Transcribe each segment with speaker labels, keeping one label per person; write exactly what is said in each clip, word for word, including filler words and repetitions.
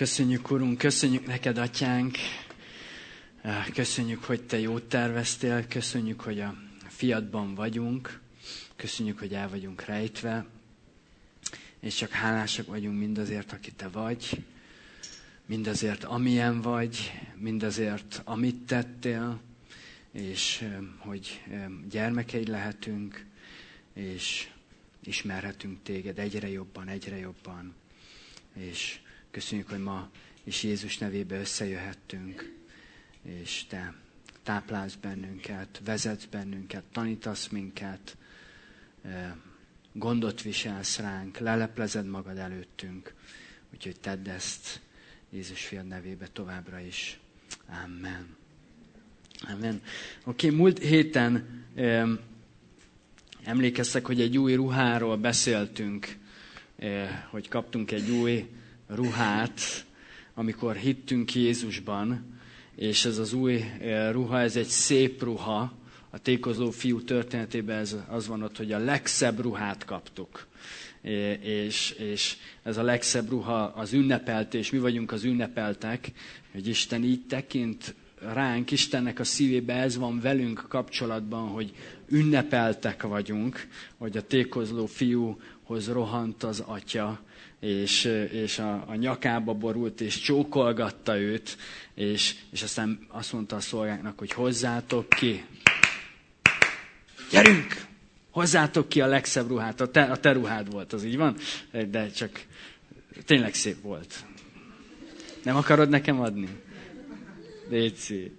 Speaker 1: Köszönjük, Urunk, köszönjük neked, Atyánk, köszönjük, hogy te jót terveztél, köszönjük, hogy a fiadban vagyunk, köszönjük, hogy el vagyunk rejtve, és csak hálásak vagyunk mindazért, aki te vagy, mindazért, amilyen vagy, mindazért, amit tettél, és hogy gyermekeid lehetünk, és ismerhetünk téged egyre jobban, egyre jobban, és köszönjük, hogy ma is Jézus nevébe összejöhettünk, és te táplálsz bennünket, vezetsz bennünket, tanítasz minket, gondot viselsz ránk, leleplezed magad előttünk, úgyhogy tedd ezt Jézus fiad nevébe továbbra is. Amen. Amen. Oké, okay, múlt héten eh, emlékeztek, hogy egy új ruháról beszéltünk, eh, hogy kaptunk egy új ruhát, amikor hittünk Jézusban, és ez az új ruha, ez egy szép ruha. A tékozló fiú történetében ez, az van ott, hogy a legszebb ruhát kaptuk. És, és ez a legszebb ruha az ünnepelt, és mi vagyunk az ünnepeltek, hogy Isten így tekint ránk, Istennek a szívébe ez van velünk kapcsolatban, hogy ünnepeltek vagyunk, hogy a tékozló fiúhoz rohant az atya, és, és a, a nyakába borult, és csókolgatta őt, és, és aztán azt mondta a szolgáknak, hogy hozzátok ki. Gyerünk! Hozzátok ki a legszebb ruhát. A te, a te ruhád volt, az így van? De csak tényleg szép volt. Nem akarod nekem adni? Léci.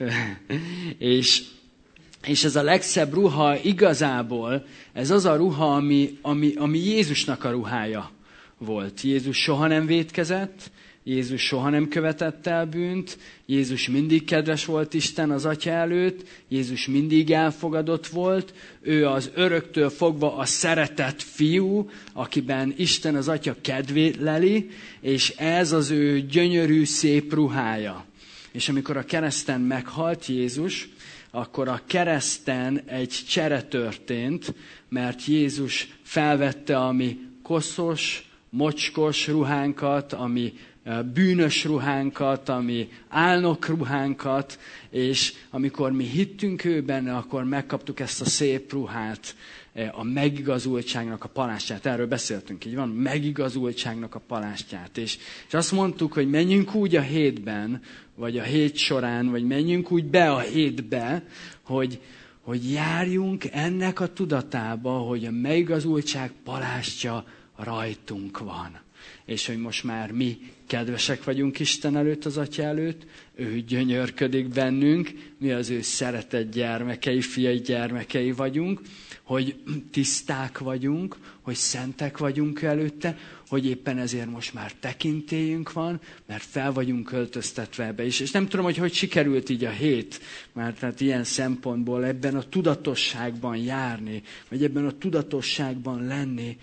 Speaker 1: és, és ez a legszebb ruha igazából, ez az a ruha, ami, ami, ami Jézusnak a ruhája volt. Jézus soha nem vétkezett, Jézus soha nem követett el bűnt, Jézus mindig kedves volt Isten az Atya előtt, Jézus mindig elfogadott volt, ő az öröktől fogva a szeretett fiú, akiben Isten az Atya kedvét leli, és ez az ő gyönyörű, szép ruhája. És amikor a kereszten meghalt Jézus, akkor a kereszten egy csere történt, mert Jézus felvette a mi koszos, mocskos ruhánkat, ami bűnös ruhánkat, ami álnok ruhánkat, és amikor mi hittünk ő benne, akkor megkaptuk ezt a szép ruhát, a megigazultságnak a palástját. Erről beszéltünk, így van? Megigazultságnak a palástját. És, és azt mondtuk, hogy menjünk úgy a hétben, vagy a hét során, vagy menjünk úgy be a hétbe, hogy, hogy járjunk ennek a tudatába, hogy a megigazultság palástja rajtunk van. És hogy most már mi kedvesek vagyunk Isten előtt, az Atya előtt, ő gyönyörködik bennünk, mi az ő szeretett gyermekei, fiai gyermekei vagyunk, hogy tiszták vagyunk, hogy szentek vagyunk előtte, hogy éppen ezért most már tekintélyünk van, mert fel vagyunk költöztetve ebbe is. És nem tudom, hogy hogy sikerült így a hét, mert hát ilyen szempontból ebben a tudatosságban járni, vagy ebben a tudatosságban lenni,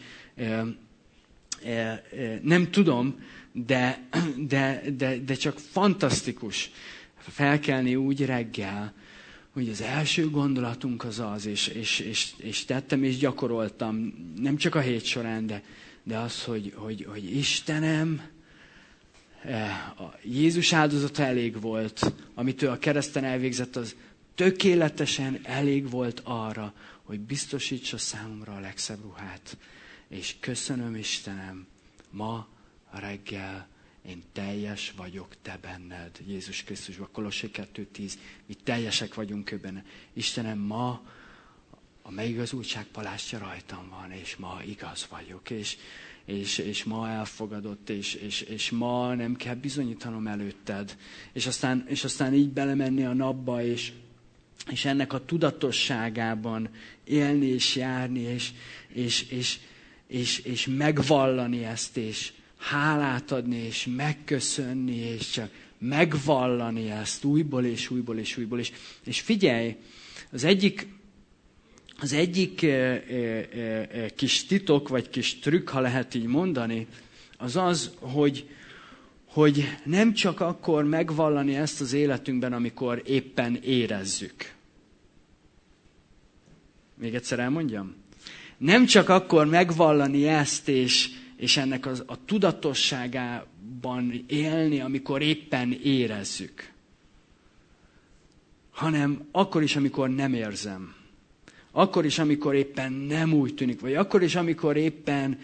Speaker 1: nem tudom, de, de, de, de csak fantasztikus felkelni úgy reggel, hogy az első gondolatunk az az, és, és, és, és tettem és gyakoroltam, nem csak a hét során, de, de az, hogy, hogy, hogy Istenem, a Jézus áldozata elég volt, amit ő a kereszten elvégzett, az tökéletesen elég volt arra, hogy biztosítsa számomra a legszebb ruhát. És köszönöm, Istenem, ma reggel én teljes vagyok te benned, Jézus Krisztusban, Kolossé kettő tíz, mi teljesek vagyunk ő benne. Istenem, ma a megigazultság palástja rajtam van, és ma igaz vagyok, és, és, és ma elfogadott, és, és, és ma nem kell bizonyítanom előtted. És aztán, és aztán így belemenni a napba, és, és ennek a tudatosságában élni és járni, és, és, és És, és megvallani ezt, és hálát adni, és megköszönni, és csak megvallani ezt újból, és újból, és újból. És, és figyelj, az egyik, az egyik e, e, e, kis titok, vagy kis trükk, ha lehet így mondani, az az, hogy, hogy nem csak akkor megvallani ezt az életünkben, amikor éppen érezzük. Még egyszer elmondjam? Nem csak akkor megvallani ezt, és, és ennek az, a tudatosságában valóságban élni, amikor éppen érezzük. Hanem akkor is, amikor nem érzem. Akkor is, amikor éppen nem úgy tűnik, vagy akkor is, amikor éppen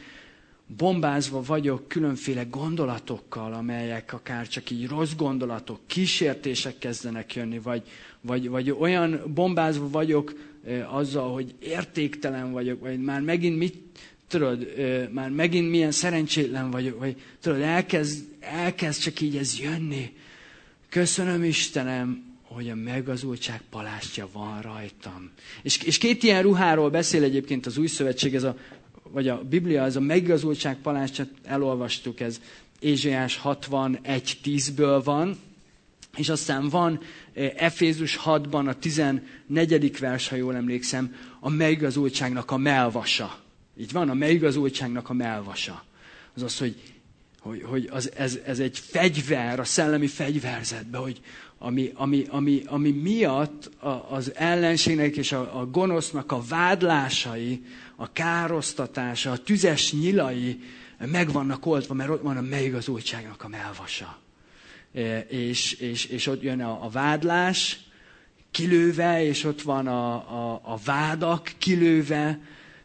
Speaker 1: bombázva vagyok különféle gondolatokkal, amelyek akár csak így rossz gondolatok, kísértések kezdenek jönni, vagy, vagy, vagy olyan bombázva vagyok e, azzal, hogy értéktelen vagyok, vagy már megint mit, tudod, e, már megint milyen szerencsétlen vagyok, vagy tudod, elkezd, elkezd csak így ez jönni. Köszönöm Istenem, hogy a megazultság palástja van rajtam. És, és két ilyen ruháról beszél egyébként az Új Szövetség, ez a, vagy a Biblia, ez a megazultság palástját elolvastuk, ez Ézsaiás hatvanegy tízből van, és aztán van Efézus hatban a tizennegyedik vers, ha jól emlékszem, a megazultságnak a melvasa. Így van, a megazultságnak a melvasa. Az az, hogy, hogy, hogy az, ez, ez egy fegyver a szellemi fegyverzetbe, hogy Ami, ami, ami, ami miatt a, az ellenségnek és a, a gonosznak a vádlásai, a károsztatása, a tüzes nyilai meg vannak oltva, mert ott van a megigazultságnak a melvasa. E, és, és, és ott jön a, a vádlás kilőve, és ott van a, a, a vádak kilőve,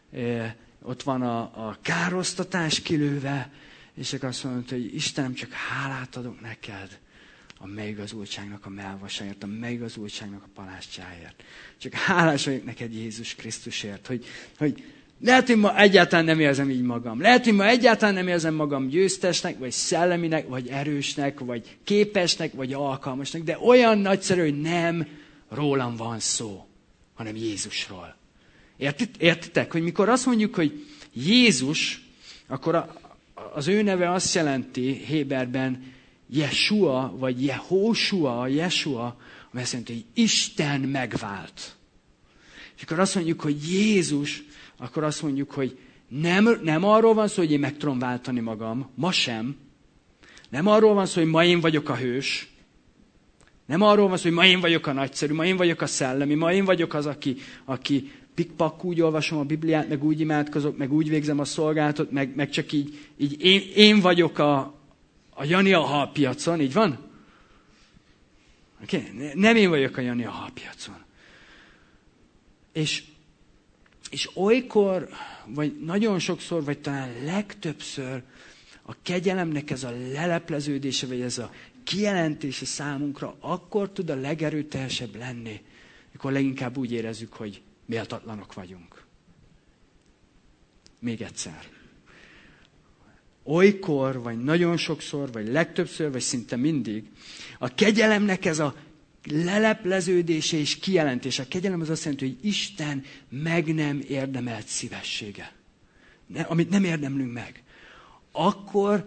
Speaker 1: e, ott van a, a károsztatás kilőve, és akkor azt mondod, hogy Istenem, csak hálát adok neked a megigazultságnak a melvasáért, a megigazultságnak a palástjáért. Csak hálás vagyok neked Jézus Krisztusért, hogy, hogy lehet, hogy ma egyáltalán nem érzem így magam. Lehet, hogy ma egyáltalán nem érzem magam győztesnek, vagy szelleminek, vagy erősnek, vagy képesnek, vagy alkalmasnak, de olyan nagyszerű, hogy nem rólam van szó, hanem Jézusról. Értit, értitek, hogy mikor azt mondjuk, hogy Jézus, akkor a, az ő neve azt jelenti Héberben, Jesua, vagy Jehósua, Jesua, ami azt jelenti, hogy Isten megvált. És akkor azt mondjuk, hogy Jézus, akkor azt mondjuk, hogy nem, nem arról van szó, hogy én meg tudom váltani magam, ma sem. Nem arról van szó, hogy ma én vagyok a hős. Nem arról van szó, hogy ma én vagyok a nagyszerű, ma én vagyok a szellemi, ma én vagyok az, aki, aki pikpak úgy olvasom a Bibliát, meg úgy imádkozok, meg úgy végzem a szolgálatot, meg, meg csak így, így én, én vagyok a A Jani a halpiacon, így van? Okay? Nem én vagyok a Jani a halpiacon. És, és olykor, vagy nagyon sokszor, vagy talán legtöbbször a kegyelemnek ez a lelepleződése, vagy ez a kijelentése számunkra akkor tud a legerőteljesebb lenni, amikor leginkább úgy érezzük, hogy méltatlanok vagyunk. Még egyszer. Olykor, vagy nagyon sokszor, vagy legtöbbször, vagy szinte mindig, a kegyelemnek ez a lelepleződése és kijelentése. A kegyelem az azt jelenti, hogy Isten meg nem érdemelt szívessége. Ne, amit nem érdemlünk meg. Akkor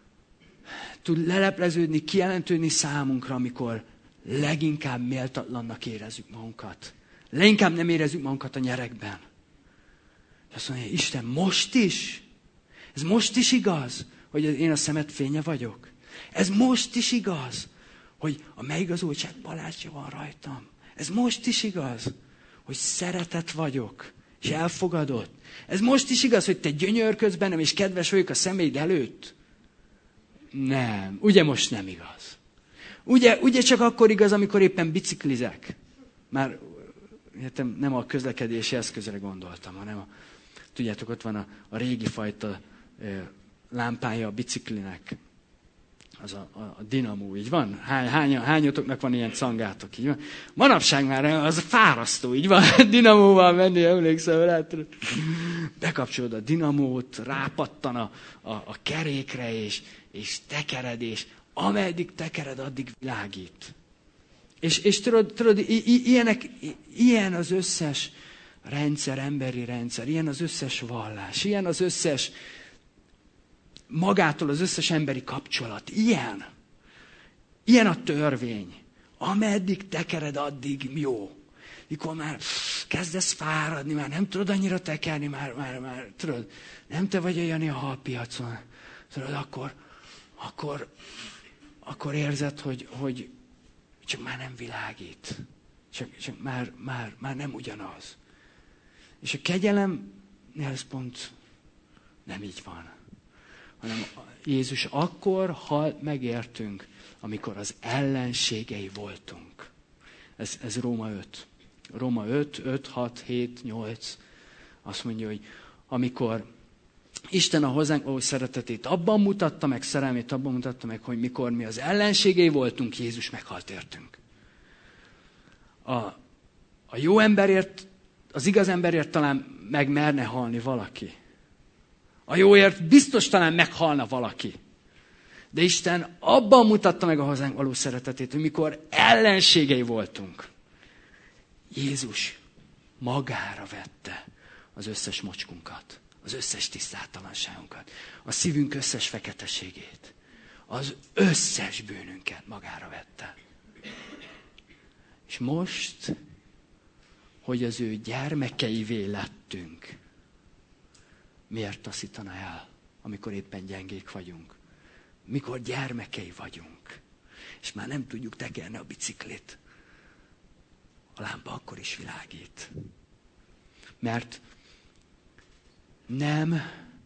Speaker 1: tud lelepleződni, kijelentődni számunkra, amikor leginkább méltatlannak érezzük magunkat. Leginkább nem érezzük magunkat a nyerekben. És azt mondja, Isten, most is? Ez most is igaz, hogy én a szemed fénye vagyok? Ez most is igaz, hogy a megigazultság palástja van rajtam? Ez most is igaz, hogy szeretett vagyok, és elfogadott? Ez most is igaz, hogy te gyönyörködsz bennem, és kedves vagyok a szemeid előtt? Nem, ugye most nem igaz. Ugye, ugye csak akkor igaz, amikor éppen biciklizek. Már értem, nem a közlekedési eszközre gondoltam, hanem a, tudjátok, ott van a, a régi fajta e, lámpája a biciklinek. Az a, a, a dinamó, így van? Hány, hány, hányotoknak van ilyen cangátok, így van? Manapság már az fárasztó, így van? Dinamóval menni, emlékszem rá. Bekapcsolod a dinamót, rápattan a, a, a kerékre, és, és tekered, és ameddig tekered, addig világít. És, és tudod, tudod i, i, ilyenek, i, ilyen az összes rendszer, emberi rendszer, ilyen az összes vallás, ilyen az összes magától az összes emberi kapcsolat. Ilyen. Ilyen a törvény. Ameddig tekered, addig jó. Mikor már kezdesz fáradni, már nem tudod annyira tekerni, már, már, már tudod, nem te vagy a Jani a halpiacon. Tudod, akkor, akkor, akkor érzed, hogy, hogy csak már nem világít. Csak, csak már, már, már nem ugyanaz. És a kegyelemnél ez pont nem így van. hanem Jézus akkor halt megértünk, amikor az ellenségei voltunk. Ez, ez Róma öt. Róma öt, öt, hat, hét, nyolc. Azt mondja, hogy amikor Isten a hozzánk való szeretetét abban mutatta meg, szerelmét abban mutatta meg, hogy mikor mi az ellenségei voltunk, Jézus meghalt értünk. A, a jó emberért, az igaz emberért talán meg merne halni valaki. A jóért biztos talán meghalna valaki. De Isten abban mutatta meg a hozzánk való szeretetét, hogy mikor ellenségei voltunk, Jézus magára vette az összes mocskunkat, az összes tisztátalanságunkat, a szívünk összes feketeségét, az összes bűnünket magára vette. És most, hogy az ő gyermekeivé lettünk, miért taszítana el, amikor éppen gyengék vagyunk? Mikor gyermekei vagyunk, és már nem tudjuk tekerni a biciklit, a lámpa akkor is világít. Mert nem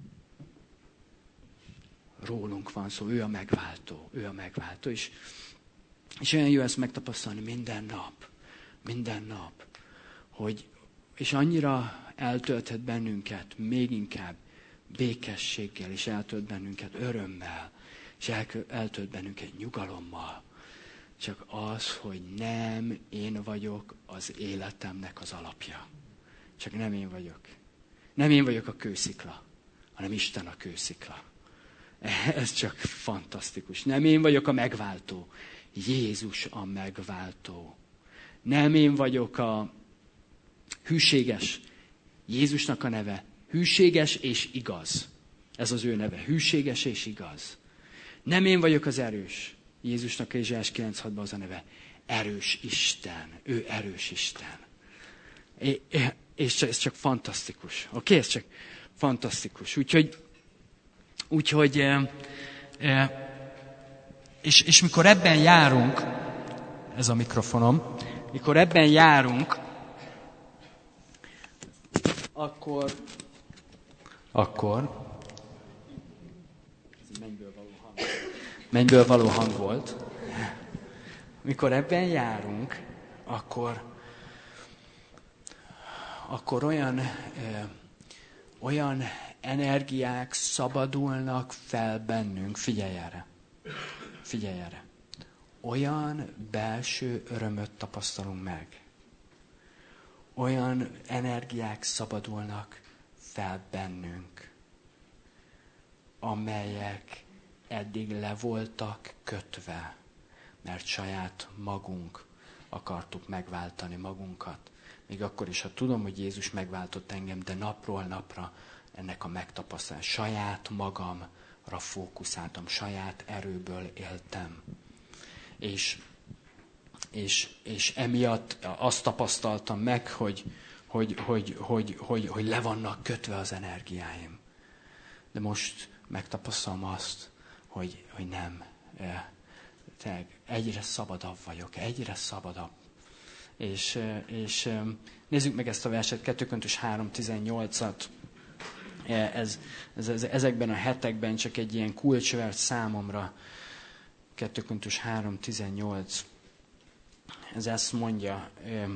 Speaker 1: rólunk van szó, ő a megváltó, ő a megváltó. És, és olyan jó ezt megtapasztalni minden nap, minden nap, hogy, és annyira eltölthet bennünket, még inkább békességgel, és eltölt bennünket örömmel, és eltölt bennünket nyugalommal. Csak az, hogy nem én vagyok az életemnek az alapja. Csak nem én vagyok. Nem én vagyok a kőszikla, hanem Isten a kőszikla. Ez csak fantasztikus. Nem én vagyok a megváltó. Jézus a megváltó. Nem én vagyok a hűséges. Jézusnak a neve. Hűséges és igaz. Ez az ő neve. Hűséges és igaz. Nem én vagyok az erős. Jézusnak a Ézsaiás kilenc hatban az a neve. Erős Isten. Ő erős Isten. É, és ez csak fantasztikus. Oké? Okay? Ez csak fantasztikus. Úgyhogy, úgyhogy e, e, és, és mikor ebben járunk, ez a mikrofonom, mikor ebben járunk, akkor, akkor, ez mennyből való hang, mennyből való hang volt, mikor ebben járunk, akkor, akkor olyan, ö, olyan energiák szabadulnak fel bennünk, figyelj erre, figyelj erre, olyan belső örömöt tapasztalunk meg, olyan energiák szabadulnak fel bennünk, amelyek eddig le voltak kötve, mert saját magunk akartuk megváltani magunkat. Még akkor is, ha tudom, hogy Jézus megváltott engem, de napról napra ennek a megtapasztalás. Saját magamra fókuszáltam, saját erőből éltem. És, és, és emiatt azt tapasztaltam meg, hogy, hogy, hogy, hogy, hogy, hogy le vannak kötve az energiáim. De most megtapasztalom azt, hogy, hogy nem. Tényleg egyre szabadabb vagyok, egyre szabadabb. És, és nézzük meg ezt a verset, kettő Korintus három tizennyolcat. Ez, ez, ez, ezekben a hetekben csak egy ilyen kulcsvert számomra. kettő Korintus három tizennyolc. Ez ezt mondja,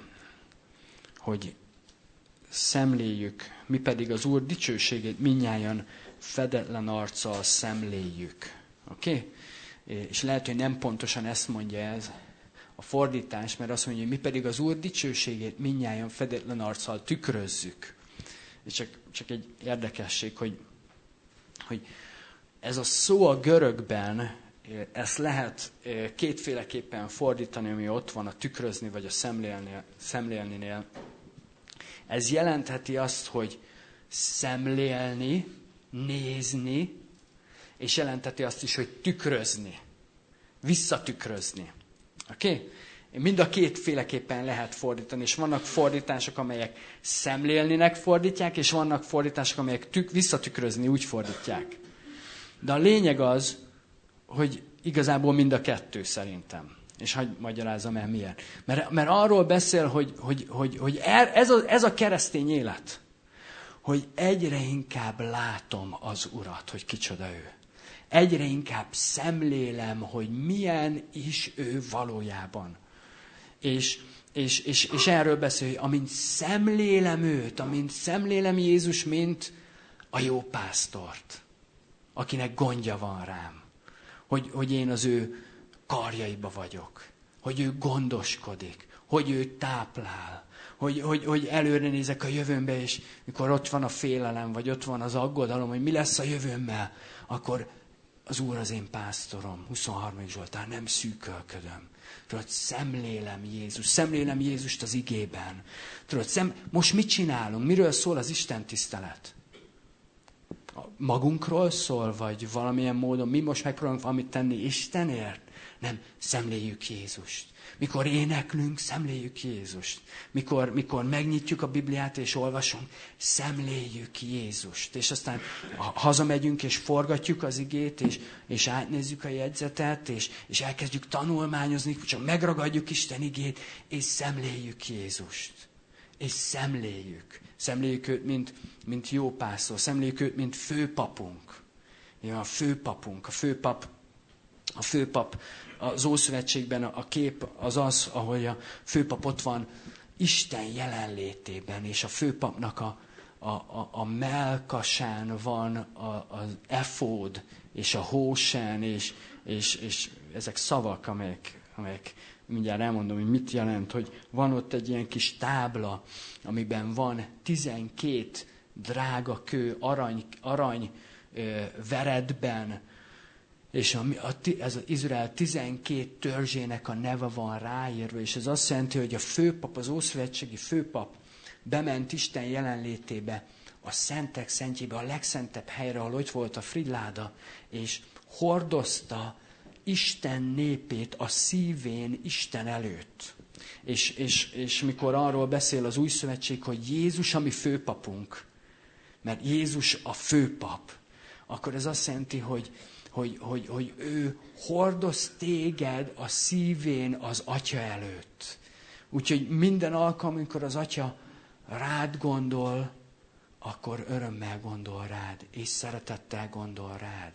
Speaker 1: hogy szemléljük, mi pedig az Úr dicsőségét mindnyájan fedetlen arccal szemléljük. Oké? Okay? És lehet, hogy nem pontosan ezt mondja ez a fordítás, mert azt mondja, hogy mi pedig az Úr dicsőségét mindnyájan fedetlen arccal tükrözzük. És csak, csak egy érdekesség, hogy, hogy ez a szó a görögben, ezt lehet kétféleképpen fordítani, ami ott van a tükrözni vagy a szemlélni, szemlélninél. Ez jelentheti azt, hogy szemlélni, nézni, és jelentheti azt is, hogy tükrözni, visszatükrözni. Oké? Okay? Mind a kétféleképpen lehet fordítani, és vannak fordítások, amelyek szemlélninek fordítják, és vannak fordítások, amelyek tük, visszatükrözni úgy fordítják. De a lényeg az, hogy igazából mind a kettő szerintem. És hadd magyarázzam el miért. Mert, mert arról beszél, hogy, hogy, hogy, hogy ez, a, ez a keresztény élet, hogy egyre inkább látom az Urat, hogy kicsoda ő. Egyre inkább szemlélem, hogy milyen is ő valójában. És, és, és, és erről beszél, hogy amint szemlélem őt, amint szemlélem Jézus, mint a jó pásztort, akinek gondja van rám, hogy, hogy én az ő karjaiba vagyok, hogy ő gondoskodik, hogy ő táplál, hogy, hogy, hogy előre nézek a jövőmbe, és mikor ott van a félelem, vagy ott van az aggodalom, hogy mi lesz a jövőmmel, akkor az Úr az én pásztorom, huszonharmadik Zsoltár, nem szűkölködöm. Tudod, szemlélem Jézus, szemlélem Jézust az igében. Tudod, szem... most mit csinálunk? Miről szól az Isten tisztelet? Magunkról szól, vagy valamilyen módon mi most megpróbálunk valamit tenni Istenért? Nem, szemléljük Jézust. Mikor éneklünk, szemléljük Jézust. Mikor, mikor megnyitjuk a Bibliát és olvasunk, szemléljük Jézust. És aztán hazamegyünk és forgatjuk az igét, és, és átnézzük a jegyzetet, és, és elkezdjük tanulmányozni, csak megragadjuk Isten igét, és szemléljük Jézust. És szemléljük. Szemléljük őt, mint, mint jó pásztor. Szemléljük őt, mint főpapunk. Ja, a főpapunk, a főpap, a főpap az Ószövetségben a kép az az, ahogy a főpap ott van Isten jelenlétében, és a főpapnak a, a, a, a melkasán van a, az efód, és a hósen, és, és, és ezek szavak, amelyek, amelyek mindjárt elmondom, hogy mit jelent, hogy van ott egy ilyen kis tábla, amiben van tizenkét drága kő, arany, arany ö, veredben, és a, a, ez az Izrael tizenkét törzsének a neve van ráírva, és ez azt jelenti, hogy a főpap, az ószövetségi főpap bement Isten jelenlétébe, a szentek szentjébe, a legszentebb helyre, ahol ott volt a frigyláda, és hordozta Isten népét a szívén Isten előtt. És, és, és mikor arról beszél az új szövetség, hogy Jézus a mi főpapunk, mert Jézus a főpap, akkor ez azt jelenti, hogy Hogy, hogy, hogy ő hordoz téged a szívén az Atya előtt. Úgyhogy minden alkalom, amikor az Atya rád gondol, akkor örömmel gondol rád, és szeretettel gondol rád.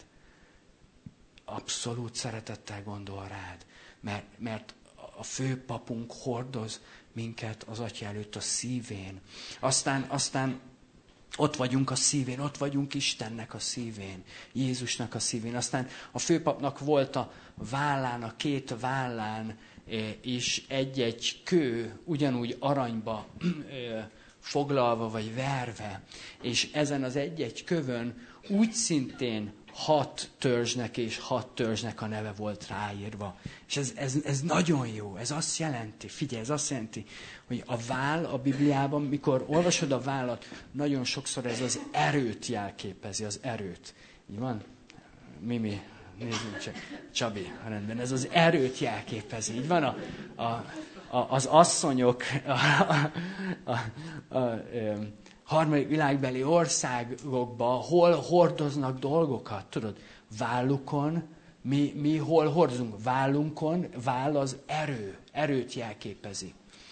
Speaker 1: Abszolút szeretettel gondol rád. Mert, mert a főpapunk hordoz minket az Atya előtt a szívén. Aztán, aztán ott vagyunk a szívén, ott vagyunk Istennek a szívén, Jézusnak a szívén. Aztán a főpapnak volt a vállán, a két vállán is egy-egy kő, ugyanúgy aranyba foglalva vagy verve. És ezen az egy-egy kövön úgy szintén hat törzsnek és hat törzsnek a neve volt ráírva. És ez, ez, ez nagyon jó, ez azt jelenti, figyelj, ez azt jelenti, hogy a váll a Bibliában, mikor olvasod a vállat, nagyon sokszor ez az erőt jelképezi, az erőt. Így van? Mimi, nézzünk csak. Csabi, rendben, ez az erőt jelképezi. Így van a, a, a, az asszonyok, a, a, a, a, a harmadik világbeli országokban hol hordoznak dolgokat, tudod? Vállukon, mi, mi hol hordozunk? Vállunkon, váll az erő, erőt jelképezi.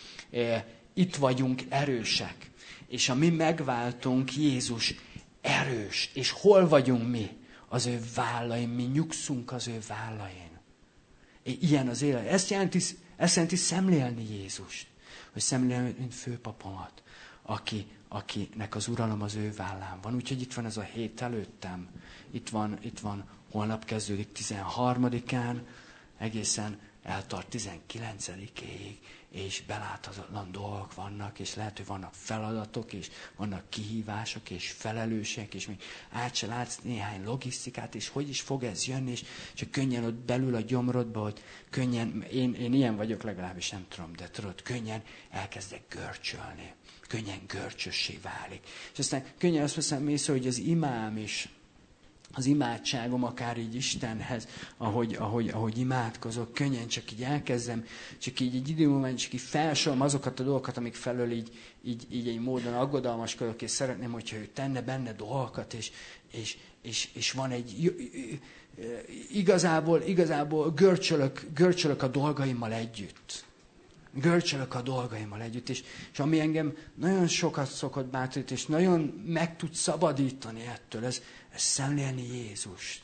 Speaker 1: Itt vagyunk erősek, és a mi megváltunk Jézus erős. És hol vagyunk mi? Az ő vállain, mi nyugszunk az ő vállain. Ilyen az élet. Ezt jelenti, ezt jelenti szemlélni Jézust. Hogy szemlélni, mint főpapomat, aki, akinek az uralom az ő vállán van. Úgyhogy itt van ez a hét előttem. Itt van, itt van holnap kezdődik tizenharmadikán, egészen eltart tizenkilencedikéig, és beláthatatlan dolgok vannak, és lehet, hogy vannak feladatok, és vannak kihívások, és felelősségek, és még át se látsz néhány logisztikát, és hogy is fog ez jönni, és csak könnyen ott belül a gyomrodba, hogy könnyen, én, én ilyen vagyok legalábbis, nem tudom, de tudod, könnyen elkezdek görcsölni, könnyen görcsössé válik. És aztán könnyen azt veszem észre, hogy az imám is, az imádságom akár így Istenhez, ahogy, ahogy, ahogy imádkozok, könnyen csak így elkezdem, csak így egy idő múlva, csak így felsorolom azokat a dolgokat, amik felől így, így, így egy módon aggodalmaskodok, és szeretném, hogyha ő tenne benne dolgokat, és, és, és, és van egy, igazából, igazából görcsölök, görcsölök a dolgaimmal együtt. Görcsölök a dolgaimmal együtt, és, és ami engem nagyon sokat szokott bátorítani, és nagyon meg tud szabadítani ettől, ez, ez szemlélni Jézust.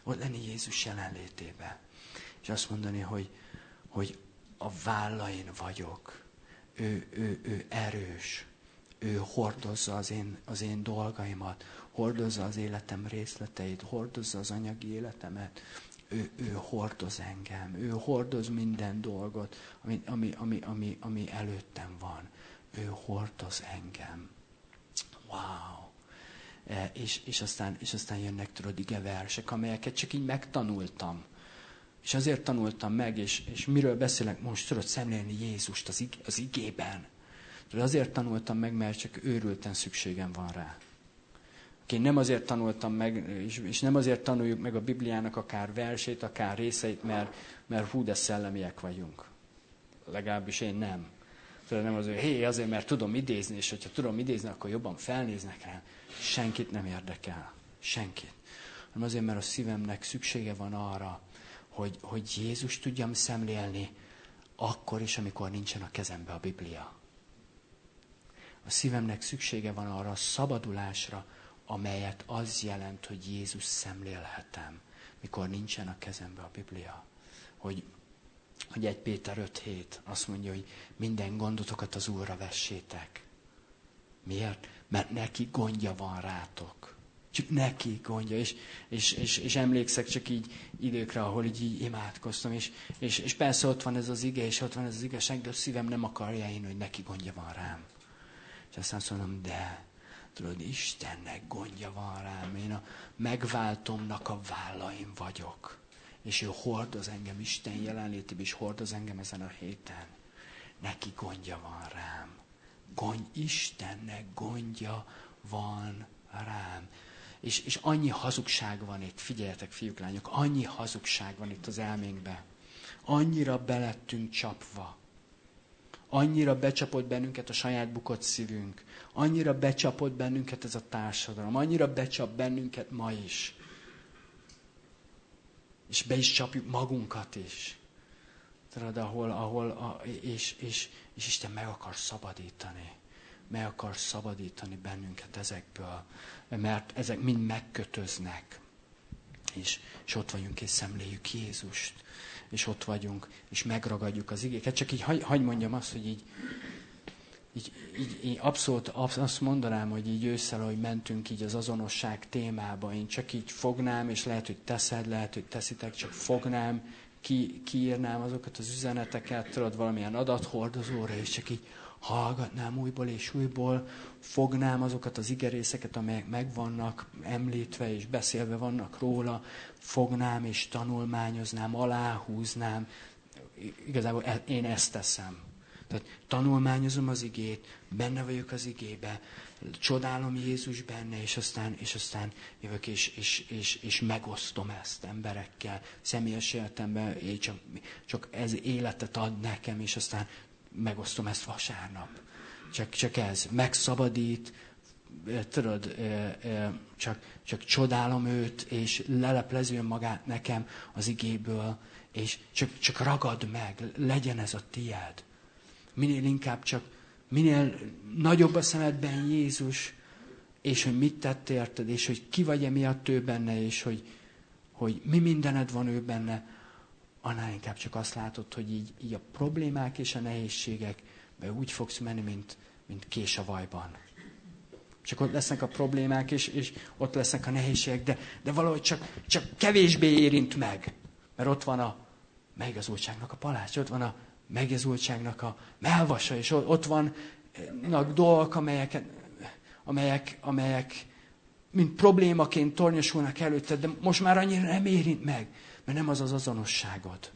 Speaker 2: Ott lenni Jézus jelenlétébe. És azt mondani, hogy, hogy a vállain vagyok. Ő, ő, ő erős. Ő hordozza az én, az én dolgaimat. Hordozza az életem részleteit. Hordozza az anyagi életemet. Ő, ő hordoz engem. Ő hordoz minden dolgot, ami, ami, ami, ami, ami előttem van. Ő hordoz engem. Wow! E, és, és, aztán, és aztán jönnek, tudod, igeversek, amelyeket csak így megtanultam. És azért tanultam meg, és, és miről beszélek most, tudod, szemlélni Jézust az, ig, az igében. Tudod, azért tanultam meg, mert csak őrülten szükségem van rá. Én nem azért tanultam meg, és, és nem azért tanuljuk meg a Bibliának akár versét, akár részeit, mert, mert hú, de szellemiek vagyunk. Legalábbis én nem. Tudod, nem azért, hé, azért, mert tudom idézni, és hogyha tudom idézni, akkor jobban felnéznek rá. Senkit nem érdekel. Senkit. Hanem azért, mert a szívemnek szüksége van arra, hogy, hogy Jézus tudjam szemlélni akkor is, amikor nincsen a kezembe a Biblia. A szívemnek szüksége van arra a szabadulásra, amelyet az jelent, hogy Jézus szemlélhetem, mikor nincsen a kezembe a Biblia. Hogy, hogy egy Péter öt hét azt mondja, hogy minden gondotokat az Úrra vessétek. Miért? Mert neki gondja van rátok. Csak neki gondja. És, és, és, és emlékszek csak így időkre, ahol így, így imádkoztam. És, és, és persze ott van ez az ige, és ott van ez az igazság, de a szívem nem akarja én, hogy neki gondja van rám. És aztán azt mondom, de tudod, Istennek gondja van rám. Én a megváltomnak a vállain vagyok. És ő hordoz engem Isten jelenlétében, és hordoz engem ezen a héten. Neki gondja van rám. Gond, Istennek gondja van rám. És, és annyi hazugság van itt, figyeljetek, fiúk, lányok, annyi hazugság van itt az elménkben. Annyira belettünk csapva. Annyira becsapott bennünket a saját bukott szívünk. Annyira becsapott bennünket ez a társadalom. Annyira becsap bennünket ma is. És be is csapjuk magunkat is. Tudod, ahol, ahol a, és, és, és Isten meg akar szabadítani. Meg akar szabadítani bennünket ezekből. Mert ezek mind megkötöznek. És, és ott vagyunk, és szemléljük Jézust. És ott vagyunk, és megragadjuk az igéket. Csak így hagy, hagy mondjam azt, hogy így, így, így én abszolút azt mondanám, hogy így ősszel, hogy mentünk így az azonosság témába, én csak így fognám, és lehet, hogy teszed, lehet, hogy teszitek, csak fognám, ki, kiírnám azokat az üzeneteket, tudod, valamilyen adathordozóra, és csak így hallgatnám újból és újból, fognám azokat az igerészeket, amelyek megvannak, említve és beszélve vannak róla, fognám és tanulmányoznám, aláhúznám. Igazából én ezt teszem. Tehát tanulmányozom az igét, benne vagyok az igébe, csodálom Jézus benne, és aztán, és aztán jövök, és, és, és, és megosztom ezt emberekkel, személyes életemben, és csak, csak ez életet ad nekem, és aztán megosztom ezt vasárnap. Csak, csak ez, megszabadít, tudod, csak, csak csodálom őt, és leleplező magát nekem az igéből, és csak, csak ragad meg, legyen ez a tied. Minél inkább csak, minél nagyobb a szemedben Jézus, és hogy mit tett érted, és hogy ki vagy emiatt ő benne, és hogy, hogy mi mindened van ő benne, annál inkább csak azt látod, hogy így, így a problémák és a nehézségekbe úgy fogsz menni, mint, mint kés a vajban. Csak ott lesznek a problémák, és, és ott lesznek a nehézségek, de, de valahogy csak, csak kevésbé érint meg. Mert ott van a megigazultságnak a palács, ott van a megigazultságnak a mellvasa, és ott vannak dolgok, amelyek, amelyek, amelyek mint problémaként tornyosulnak előtted, de most már annyira nem érint meg, mert nem az az azonosságod.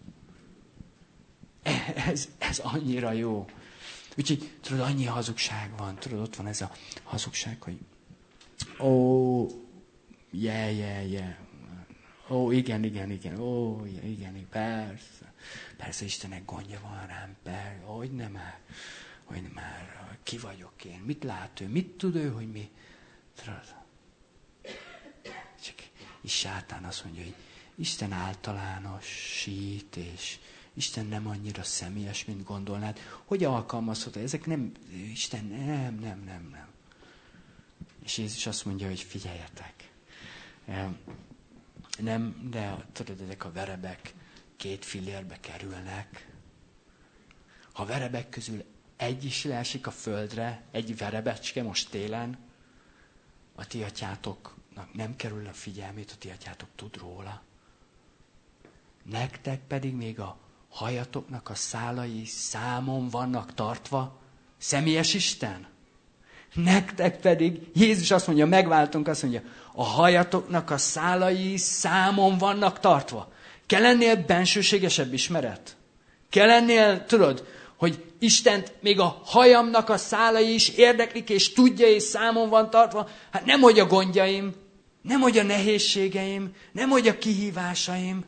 Speaker 2: Ez, ez annyira jó. Úgyhogy, tudod, annyi hazugság van. Tudod, ott van ez a hazugság, hogy ó, je, je, je. Ó, igen, igen, igen. Ó, igen, igen, persze. Persze Istennek gondja van rám, persze. Hogy nem már. Hogy nem már. Ki vagyok én? Mit lát ő? Mit tud ő, hogy mi? Tudod? Csak és sátán azt mondja, hogy Isten általánosít, és Isten nem annyira személyes, mint gondolnád. Hogy alkalmazható? Ezek nem, Isten nem, nem, nem, nem. És Jézus azt mondja, hogy figyeljetek. Nem, de tudod, ezek a verebek két fillérbe kerülnek. Ha a verebek közül egy is leesik a földre, egy verebecske most télen, a ti atyátoknak nem kerül a figyelmét, a ti atyátok tud róla. Nektek pedig még a hajatoknak a szálai számon vannak tartva. Személyes Isten? Nektek pedig, Jézus azt mondja, megváltunk, azt mondja, a hajatoknak a szálai számon vannak tartva. Kell ennél bensőségesebb ismeret? Kell ennél, tudod, hogy Istent még a hajamnak a szálai is érdeklik, és tudja, és számon van tartva. Hát nem, hogy a gondjaim, nem, hogy a nehézségeim, nem, hogy a kihívásaim.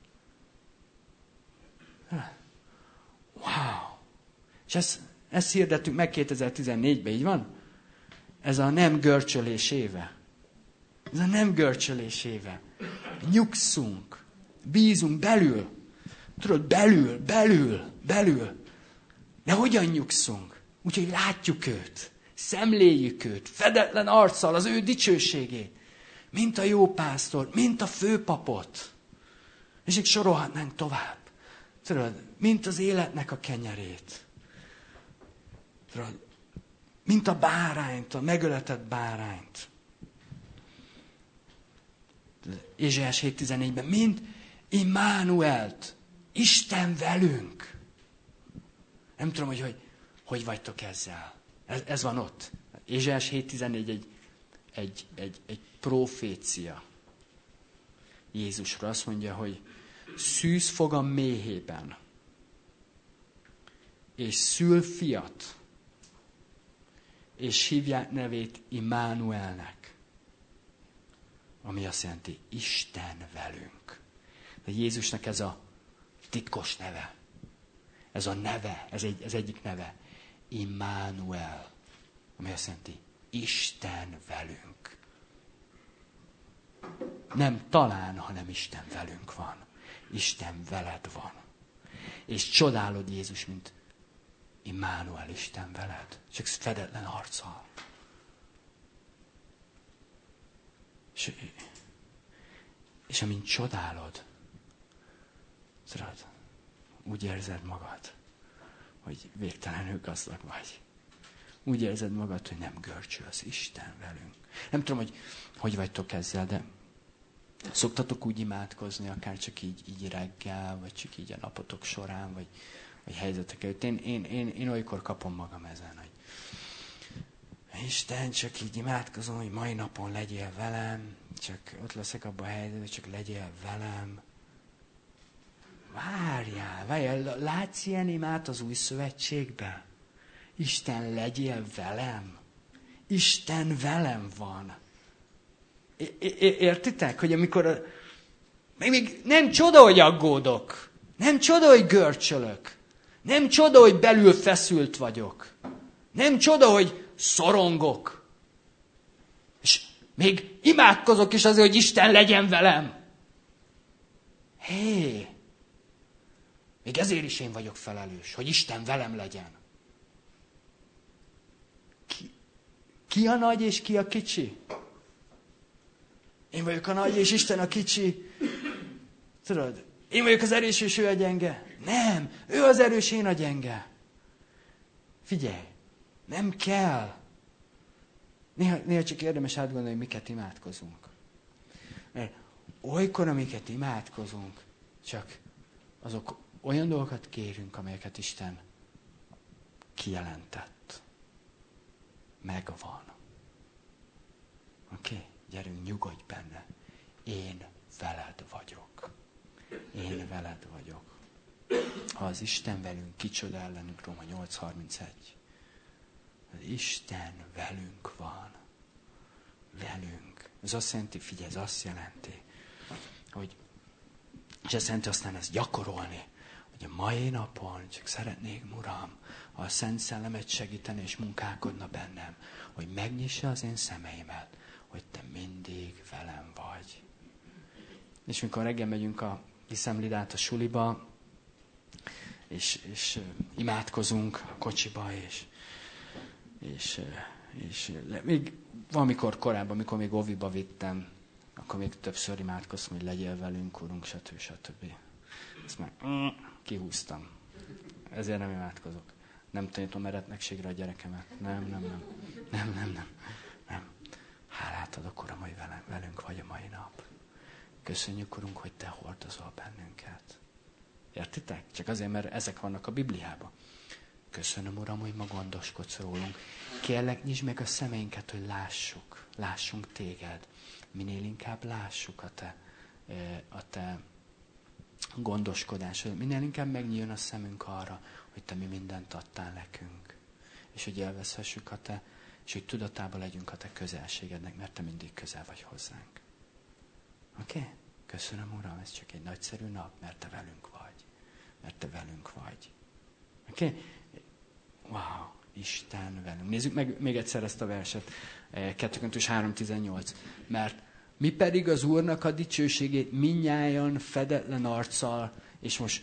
Speaker 2: Wow! És ezt, ezt hirdettük meg kétezer-tizennégyben, így van? Ez a nem görcsölés éve. Ez a nem görcsölés éve. Nyugszunk, bízunk belül. Tudod, belül, belül, belül. De hogyan nyugszunk? Úgyhogy látjuk őt, szemléljük őt, fedetlen arccal, az ő dicsőségét. Mint a jó pásztor, mint a főpapot. És így sorolhatnánk tovább. Tudod, mint az életnek a kenyerét. Tudod, mint a bárányt, a megöletett bárányt. Ézsaiás hét tizennégyben, mint Immanuelt, Isten velünk. Nem tudom, hogy hogy, hogy vagytok ezzel. Ez, ez van ott. Ézsaiás hét tizennégy egy, egy, egy, egy profécia. Jézusra azt mondja, hogy szűz fog a méhében, és szül fiat, és hívják nevét Immanuelnek, ami azt jelenti, Isten velünk. De Jézusnak ez a titkos neve. Ez a neve, ez, egy, ez egyik neve. Immanuel, ami azt jelenti, Isten velünk. Nem talán, hanem Isten velünk van. Isten veled van. És csodálod Jézus, mint Immanuel, Isten veled. Csak fedetlen arccal. És, és amint csodálod, tudod, úgy érzed magad, hogy végtelenül gazdag vagy. Úgy érzed magad, hogy nem görcsölsz, Isten velünk. Nem tudom, hogy hogy vagytok ezzel, de szoktatok úgy imádkozni, akár csak így, így reggel, vagy csak így a napotok során, vagy, vagy helyzetek előtt. Én, én, én, én olykor kapom magam ezen, hogy Isten, csak így imádkozom, hogy mai napon legyél velem, csak ott leszek abban a helyzetben, hogy csak legyél velem. Várjál, várjál, látsz ilyen imát az új szövetségben? Isten, legyél velem. Isten velem van. É- é- értitek, hogy amikor... A... Még, még nem csoda, hogy aggódok. Nem csoda, hogy görcsölök. Nem csoda, hogy belül feszült vagyok. Nem csoda, hogy szorongok. És még imádkozok is azért, hogy Isten legyen velem. Hé! Még ezért is én vagyok felelős, hogy Isten velem legyen. Ki, ki a nagy és ki a kicsi? Én vagyok a nagy és Isten a kicsi. Tudod, én vagyok az erős és ő a gyenge. Nem, ő az erős, én a gyenge. Figyelj, nem kell. Néha, néha csak érdemes átgondolni, hogy miket imádkozunk. Mert olykor, amiket imádkozunk, csak azok olyan dolgokat kérünk, amelyeket Isten kijelentett. Megvan. Oké? Okay? Gyerünk, nyugodj benne. Én veled vagyok. Én veled vagyok. Ha az Isten velünk, kicsoda ellenünk, Róma nyolc harmincegy. Az Isten velünk van. Velünk. Ez azt jelenti, figyelj, ez azt jelenti, hogy, és ezt jelenti aztán ezt gyakorolni, hogy a mai napon csak szeretnék, Uram, ha a Szent Szellemet segíteni és munkálkodna bennem, hogy megnyissa az én szemeimet, hogy Te mindig velem vagy. És mikor reggel megyünk a Viszemlidát a suliba, és, és imádkozunk a kocsiba, és, és, és még valamikor korábban, amikor még oviba vittem akkor még többször imádkoztam, hogy legyél velünk, Urunk, stb. stb. Ezt már mm, kihúztam. Ezért nem imádkozok. Nem tanítom eretnekségre a gyerekemet. Nem, nem, nem. Nem, nem, nem. nem. Hálát adok, Uram, hogy velünk vagy a mai nap. Köszönjük, Urunk, hogy Te hordozol bennünket. Értitek? Csak azért, mert ezek vannak a Bibliában. Köszönöm, Uram, hogy ma gondoskodsz rólunk. Kérlek, nyisd meg a szemeinket, hogy lássuk. Lássunk Téged. Minél inkább lássuk a Te, a te gondoskodásod. Minél inkább megnyíljon a szemünk arra, hogy Te mi mindent adtál nekünk. És hogy élvezhessük a Te, és hogy tudatában legyünk a Te közelségednek, mert Te mindig közel vagy hozzánk. Oké? Okay? Köszönöm, Uram, ez csak egy nagyszerű nap, mert Te velünk vagy. Mert Te velünk vagy. Oké? Okay? Wow, Isten velünk. Nézzük meg még egyszer ezt a verset. kettő Korintus három tizennyolc. Mert mi pedig az Úrnak a dicsőségét mindnyájan fedetlen arccal, és most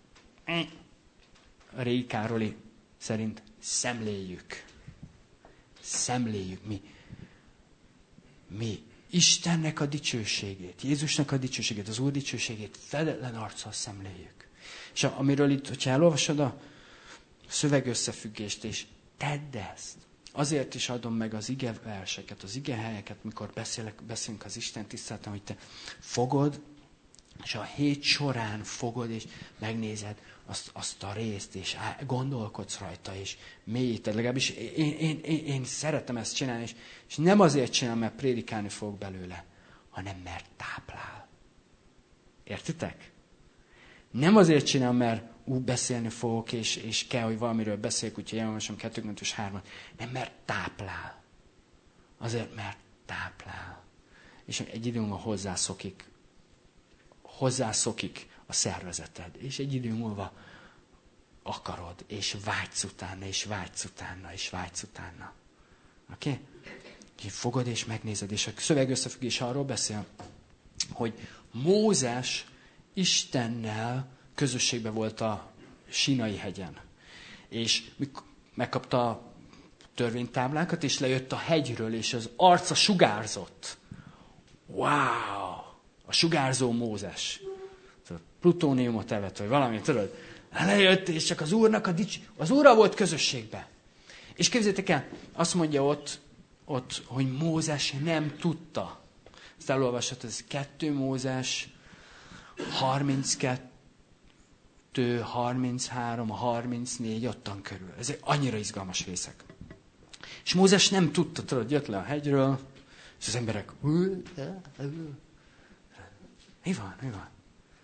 Speaker 2: a régi Károli szerint szemléljük. Szemléljük mi. Mi Istennek a dicsőségét, Jézusnak a dicsőségét, az Úr dicsőségét fedetlen arccal szemléljük. És amiről itt, hogyha elolvasod a szövegösszefüggést, és tedd ezt. Azért is adom meg az ige verseket, az ige helyeket, mikor beszélek, beszélünk az Isten tiszteleten, hogy te fogod, és a hét során fogod, és megnézed azt, azt a részt, és gondolkodsz rajta, és mélyíted. Legalábbis én, én, én, én szeretem ezt csinálni, és, és nem azért csinálom, mert prédikálni fogok belőle, hanem mert táplál. Értitek? Nem azért csinálom, mert úgy beszélni fogok, és, és kell, hogy valamiről beszéljük, úgyhogy elolvasom kettő Korintus hármat. Nem, mert táplál. Azért, mert táplál. És egy idő múlva hozzászokik, hozzászokik a szervezeted. És egy idő múlva akarod, és vágysz utána, és vágysz utána, és vágysz utána. Oké? Okay? Úgyhogy fogod, és megnézed. És a szövegösszefüggés arról beszél, hogy Mózes Istennel közösségben volt a Sínai hegyen. És megkapta a törvénytáblákat, és lejött a hegyről, és az arca sugárzott. Wow! A sugárzó Mózes. Plutóniumot evett, vagy valami, tudod? Lejött, és csak az Úrnak a dics... Az Úrral volt közösségben. És képzeljétek el, azt mondja ott, ott, hogy Mózes nem tudta. Ezt elolvasott, ez kettő Mózes harminckettő, harminchárom, harmincnégy, ottan körül. Ezek annyira izgalmas részek. És Mózes nem tudta, tudod, jött le a hegyről, és az emberek... Mi van, mi van?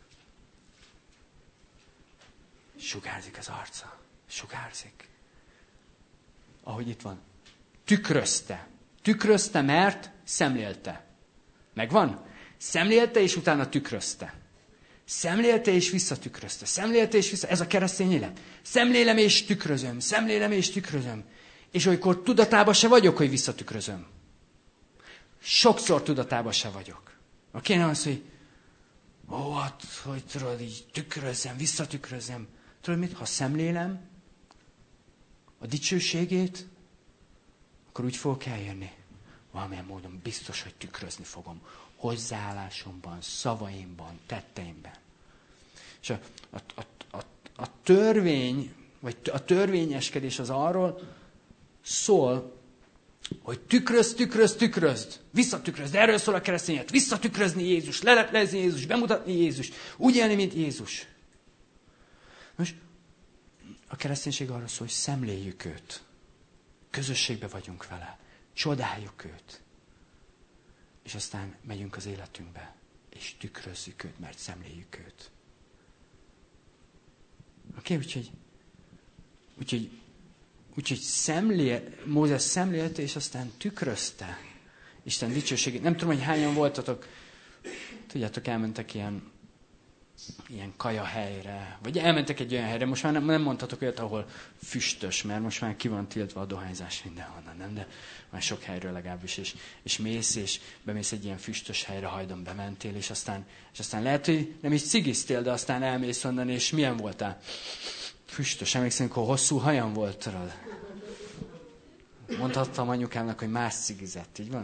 Speaker 2: Sugárzik az arca. Sugárzik. Ahogy itt van. Tükrözte. Tükrözte, mert szemlélte. Megvan? Szemlélte, és utána tükrözte. Szemlélte, és visszatükrözte. Szemlélte, és vissza. Ez a keresztény élet. Szemlélem, és tükrözöm. Szemlélem, és tükrözöm. És olykor tudatában se vagyok, hogy visszatükrözöm. Sokszor tudatában se vagyok. A kéne az, hogy ó, hát, hogy tudod, így tükrözzem, visszatükrözzem. Tudod mit? Ha szemlélem a dicsőségét, akkor úgy fogok eljönni. Valamilyen módon biztos, hogy tükrözni fogom. Hozzáállásomban, szavaimban, tetteimben. És a, a, a, a, a törvény, vagy a törvényeskedés az arról szól, hogy tükröz, tükröz, tükrözd, visszatükrözd. Erről szól a keresztényet. Visszatükrözni Jézus, leleplezni Jézus, bemutatni Jézus, úgy élni, mint Jézus. Most a kereszténység arról szól, hogy szemléljük őt. Közösségbe vagyunk vele. Csodáljuk őt. És aztán megyünk az életünkbe, és tükrözzük őt, mert szemléljük őt. Oké, okay? úgyhogy, úgyhogy, úgyhogy szemlél, Mózes szemlélte, és aztán tükrözte Isten dicsőségét. Nem tudom, hogy hányan voltatok, tudjátok, elmentek ilyen, ilyen kaja helyre, vagy elmentek egy olyan helyre, most már nem, nem mondhatok olyat, ahol füstös, mert most már ki van tiltva a dohányzás mindenhonnan, nem? De már sok helyről legalábbis, és, és mész, és bemész egy ilyen füstös helyre, hajdan bementél, és aztán, és aztán lehet, hogy nem is cigiztél, de aztán elmész onnan, és milyen voltál? Füstös, emlékszem, amikor hosszú hajam volt, tudod? Mondhattam anyukámnak, hogy más cigizett, így van?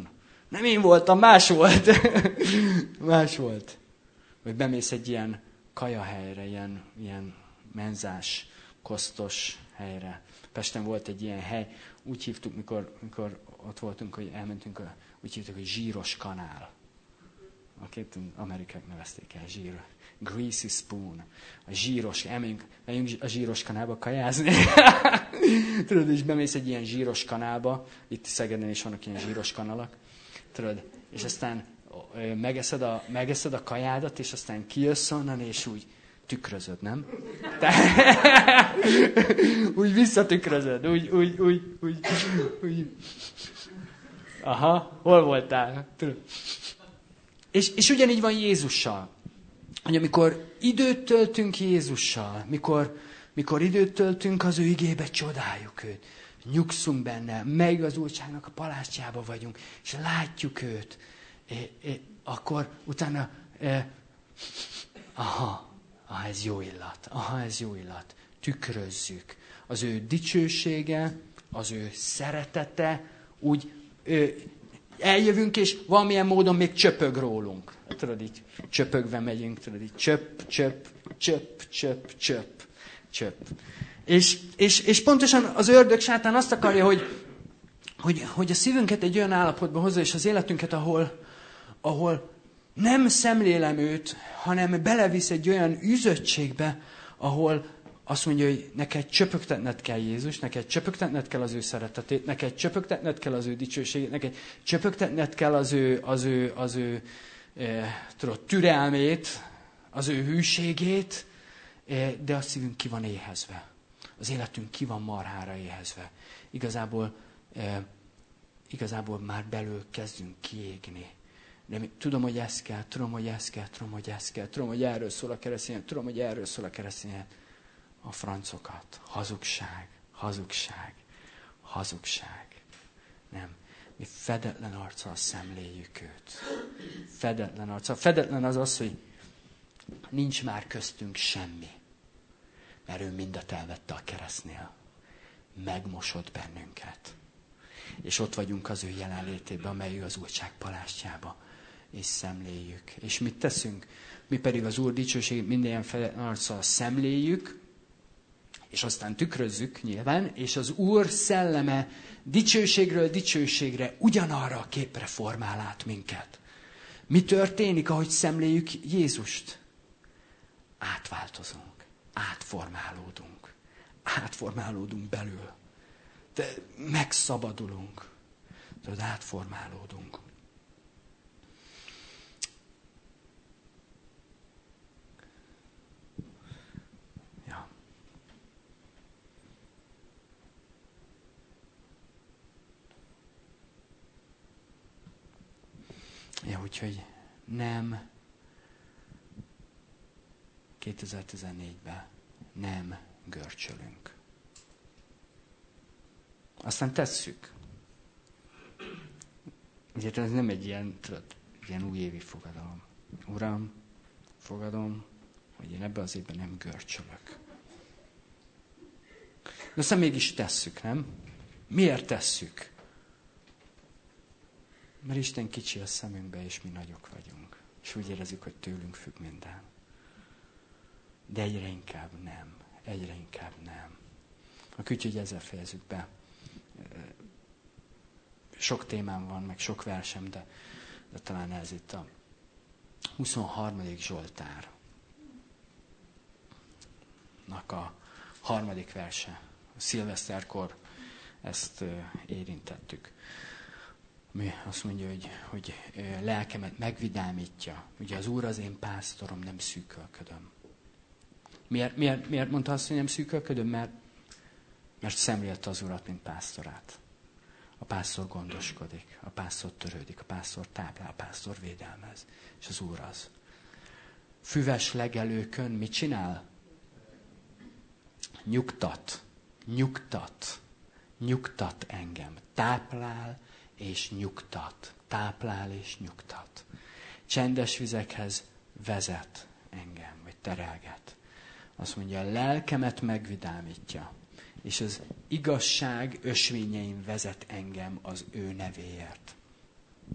Speaker 2: Nem én voltam, más volt. Más volt. Vagy bemész egy ilyen kajahelyre, ilyen, ilyen menzás, kosztos helyre. Pesten volt egy ilyen hely, úgy hívtuk, mikor, mikor ott voltunk, hogy elmentünk, úgy hívtuk, hogy zsíros kanál. Akit amerikák nevezték el, zsír. Greasy spoon. A zsíros, elmegyünk, elmegyünk a zsíros kanálba kajázni. Tudod, és bemész egy ilyen zsíros kanálba, itt Szegeden is vannak ilyen zsíros kanalak. Tudod, és aztán megeszed a, megeszed a kajádat, és aztán kijössz onnan, és úgy tükrözöd, nem? Te... úgy visszatükrözöd, úgy, úgy, úgy, úgy, úgy. Aha, hol voltál? Tudod. És, és ugyanígy van Jézussal. Hogy amikor időt töltünk Jézussal, mikor, mikor időt töltünk az ő igébe, csodáljuk őt. Nyugszunk benne, megigazultságnak a palástjába vagyunk, és látjuk őt. É, é, akkor utána, é, aha, aha, ez jó illat, aha, ez jó illat. Tükrözzük. Az ő dicsősége, az ő szeretete, úgy ő, eljövünk, és valamilyen módon még csöpög rólunk. Tudod, így csöpögve megyünk, tudod, így csöp, csöp, csöp, csöp, csöp, csöp. És, és, és pontosan az ördög sátán azt akarja, hogy, hogy, hogy a szívünket egy olyan állapotba hozza, és az életünket, ahol, ahol nem szemlélem őt, hanem belevisz egy olyan üzöttségbe, ahol azt mondja, hogy neked csöpögtetned kell Jézus, neked csöpögtetned kell az ő szeretetét, neked csöpögtetned kell az ő dicsőségét, neked csöpögtetned kell az ő, az ő, az ő e, tudod, türelmét, az ő hűségét, e, de a szívünk ki van éhezve. Az életünk ki van marhára éhezve. Igazából, e, igazából már belül kezdünk kiégni. De mi, tudom, hogy ez kell, tudom, hogy ez kell, tudom, hogy ez kell, tudom, hogy erről szól a keresztény, tudom, hogy erről szól a keresztény. A francokat. Hazugság, hazugság, hazugság. Nem. Mi fedetlen arccal szemléljük őt. Fedetlen arccal. Fedetlen az az, hogy nincs már köztünk semmi. Mert ő mindet elvette a keresztnél. Megmosott bennünket. És ott vagyunk az ő jelenlétében, amely ő az úrság palástjába. És szemléljük. És mit teszünk? Mi pedig az Úr dicsőségét minden ilyen fedetlen arccal szemléljük, és aztán tükrözzük nyilván, és az Úr szelleme dicsőségről dicsőségre ugyanarra a képre formál át minket. Mi történik, ahogy szemléljük Jézust? Átváltozunk, átformálódunk, átformálódunk belül. De megszabadulunk, de átformálódunk. Ja, úgyhogy nem kétezer-tizennégyben nem görcsölünk. Aztán tesszük. Ugye ez nem egy ilyen, tudod, ilyen újévi fogadalom. Uram, fogadom, hogy én ebben az évben nem görcsölök. De aztán mégis tesszük, nem? Miért tesszük? Mert Isten kicsi a szemünkbe, és mi nagyok vagyunk. És úgy érezzük, hogy tőlünk függ minden. De egyre inkább nem. Egyre inkább nem. Úgyhogy ezzel fejezzük be. Sok témám van, meg sok versem, de, de talán ez itt a huszonharmadik Zsoltárnak a harmadik verse. A szilveszterkor ezt érintettük. Mi azt mondja, hogy, hogy lelkemet megvidámítja. Ugye az Úr az én pásztorom, nem szűkölködöm. Miért, miért, miért mondta azt, hogy nem szűkölködöm? Mert, mert szemlélte az Urat, mint pásztorát. A pásztor gondoskodik, a pásztor törődik, a pásztor táplál, a pásztor védelmez. És az Úr az. Füves legelőkön mit csinál? Nyugtat, nyugtat, nyugtat engem. Táplál és nyugtat. Táplál és nyugtat. Csendes vizekhez vezet engem, vagy terelget. Azt mondja, a lelkemet megvidámítja, és az igazság ösvényein vezet engem az ő nevéért.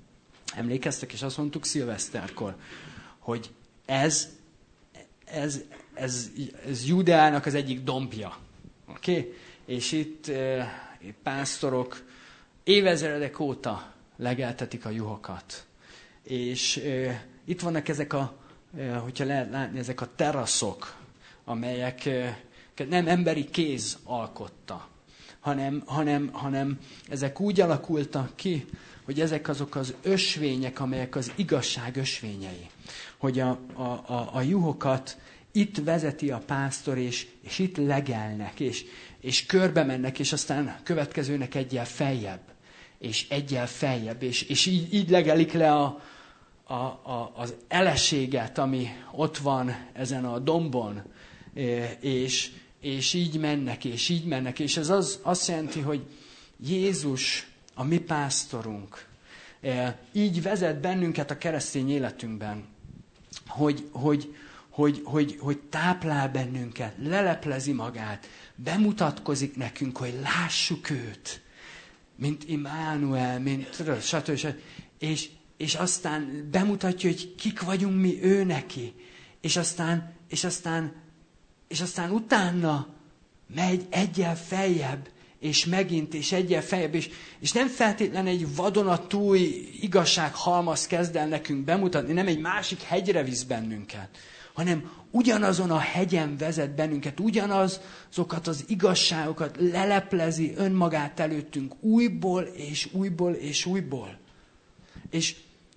Speaker 2: Emlékeztek, és azt mondtuk szilveszterkor, hogy ez, ez, ez, ez Júdeának az egyik dombja. Oké? Okay? És itt e, pásztorok évezredek óta legeltetik a juhokat. És e, itt vannak ezek a, e, hogyha lehet látni, ezek a teraszok, amelyek e, nem emberi kéz alkotta, hanem, hanem, hanem ezek úgy alakultak ki, hogy ezek azok az ösvények, amelyek az igazság ösvényei. Hogy a, a, a, a juhokat itt vezeti a pásztor, és, és itt legelnek, és, és körbe mennek, és aztán következőnek egyel feljebb, és egyel feljebb, és, és így, így legelik le a, a, a, az eleséget, ami ott van ezen a dombon, és, és így mennek, és így mennek, és ez az, azt jelenti, hogy Jézus, a mi pásztorunk, így vezet bennünket a keresztény életünkben, hogy, hogy, hogy, hogy, hogy táplál bennünket, leleplezi magát, bemutatkozik nekünk, hogy lássuk őt, mint Immanuel, mint stb. stb. És, és aztán bemutatja, hogy kik vagyunk mi ő neki, és aztán, és aztán, és aztán utána megy egyel feljebb, és megint, és egyel feljebb, és, és nem feltétlen egy vadonatúj igazsághalmaz kezd el nekünk bemutatni, nem egy másik hegyre visz bennünket, hanem ugyanazon a hegyen vezet bennünket, ugyanazokat az igazságokat leleplezi önmagát előttünk újból, és újból, és újból. És,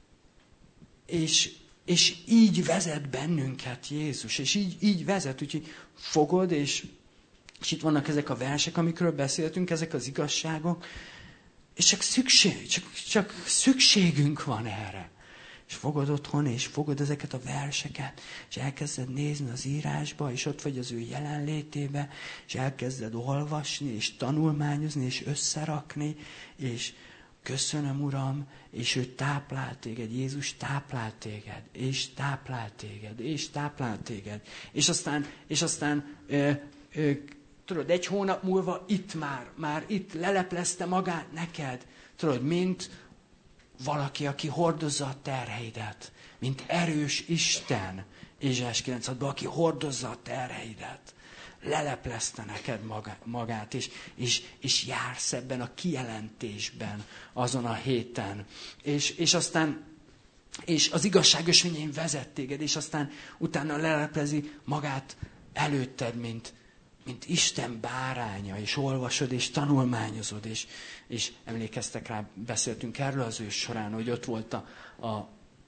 Speaker 2: és, és így vezet bennünket Jézus, és így, így vezet, úgyhogy fogod, és És itt vannak ezek a versek, amikről beszéltünk, ezek az igazságok, és csak, szükség, csak, csak szükségünk van erre. És fogod otthon, és fogod ezeket a verseket, és elkezded nézni az írásba, és ott vagy az ő jelenlétébe, és elkezded olvasni, és tanulmányozni, és összerakni, és köszönöm, Uram, és ő táplál téged, Jézus táplál téged, és táplál téged, és táplál téged. És aztán, és aztán ö, ö, tudod, egy hónap múlva itt már, már itt leleplezte magát neked. Tudod, mint valaki, aki hordozza a terheidet. Mint erős Isten, Ézsaiás kilenc hatban, aki hordozza a terheidet. Leleplezte neked magát, és, és, és jársz ebben a kijelentésben azon a héten. És, és aztán és az igazság ösvényein vezet téged, és aztán utána leleplezi magát előtted, mint mint Isten báránya, és olvasod, és tanulmányozod, és, és emlékeztek rá, beszéltünk erről az ős során, hogy ott volt a, a,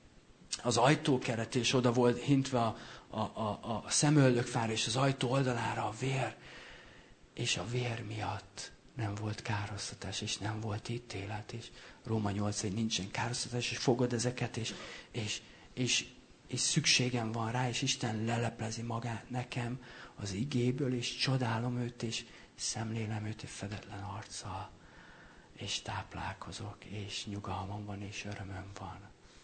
Speaker 2: az ajtókeret, és oda volt hintve a, a, a, a szemöldökfára, és az ajtó oldalára a vér, és a vér miatt nem volt károsztatás, és nem volt ítélet, és Róma nyolc, hogy nincsen károsztatás, és fogod ezeket, és, és, és, és szükségem van rá, és Isten leleplezi magát nekem az igéből, és csodálom őt, és szemlélem őt egy fedetlen arccal, és táplálkozok, és nyugalmam van, és örömöm van,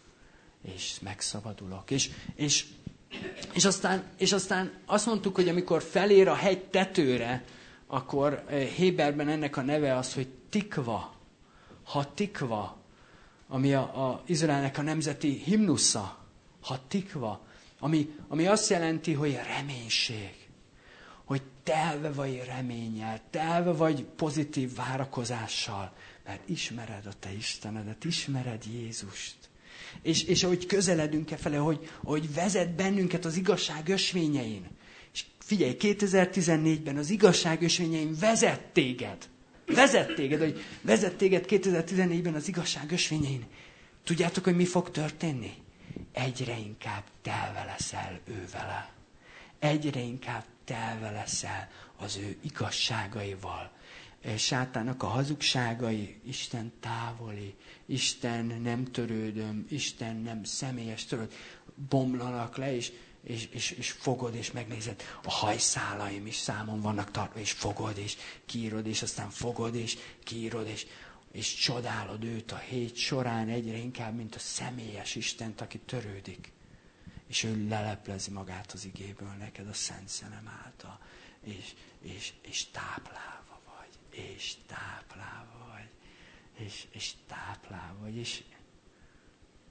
Speaker 2: és megszabadulok. És, és, és, aztán, és aztán azt mondtuk, hogy amikor felér a hegy tetőre, akkor Héberben ennek a neve az, hogy tikva, ha tikva, ami a, a Izraelnek a nemzeti himnusza, ha tikva, ami, ami azt jelenti, hogy reménység, hogy telve vagy reménnyel, telve vagy pozitív várakozással, mert ismered a te Istenedet, ismered Jézust. És, és ahogy közeledünk e fele, hogy, hogy vezet bennünket az igazság ösvényein. És figyelj, kétezer-tizennégyben az igazság ösvényein vezet téged. Vezet téged, hogy vezet téged kétezer-tizennégyben az igazság ösvényein. Tudjátok, hogy mi fog történni? Egyre inkább telve leszel ő vele. Egyre inkább telve leszel az ő igazságaival. Sátának a hazugságai, Isten távoli, Isten nem törődöm, Isten nem személyes, töröd, bomlanak le, és, és, és, és fogod, és megnézed, a hajszálaim is számon vannak tartva, és fogod, és kiírod, és aztán fogod, és kiírod, és, és csodálod őt a hét során egyre inkább, mint a személyes Istent, aki törődik. És ő leleplezi magát az igéből neked a Szent Szelem által, és, és, és táplálva vagy, és táplálva vagy, és, és táplálva vagy, és,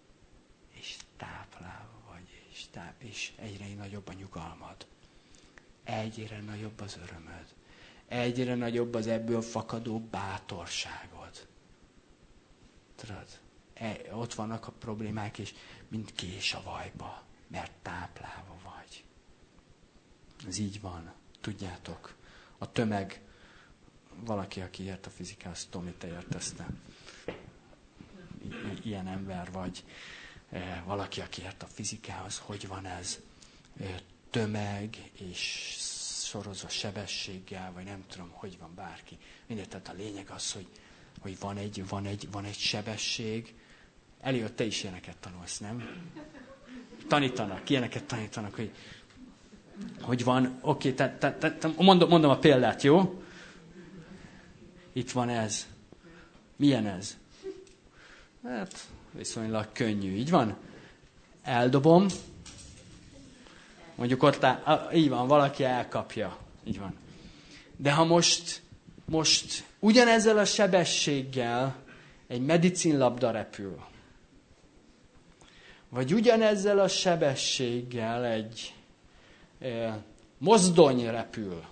Speaker 2: te, és egyre nagyobb a nyugalmad. Egyre nagyobb az örömöd. Egyre nagyobb az ebből fakadó bátorságod. Tudod, ott vannak a problémák, és mint kés a vajba, mert táplálva vagy. Ez így van. Tudjátok, a tömeg, valaki, aki ért a fizikához, Tomi, te értezte. I- ilyen ember vagy. Valaki, aki ért a fizikához, hogy van ez? Tömeg és sorozó sebességgel, vagy nem tudom, hogy van bárki. Mindegy, tehát a lényeg az, hogy, hogy van, egy, van, egy, van egy sebesség. Eliott, te is ilyeneket tanulsz, nem? Tanítanak, ilyeneket tanítanak, hogy, hogy van, oké, tehát te, te, te, mondom, mondom a példát, jó? Itt van ez. Milyen ez? Hát, viszonylag könnyű, így van? Eldobom, mondjuk ott áll, így van, valaki elkapja, így van. De ha most, most ugyanezzel a sebességgel egy medicinlabda repül, vagy ugyanezzel a sebességgel egy eh, mozdony repül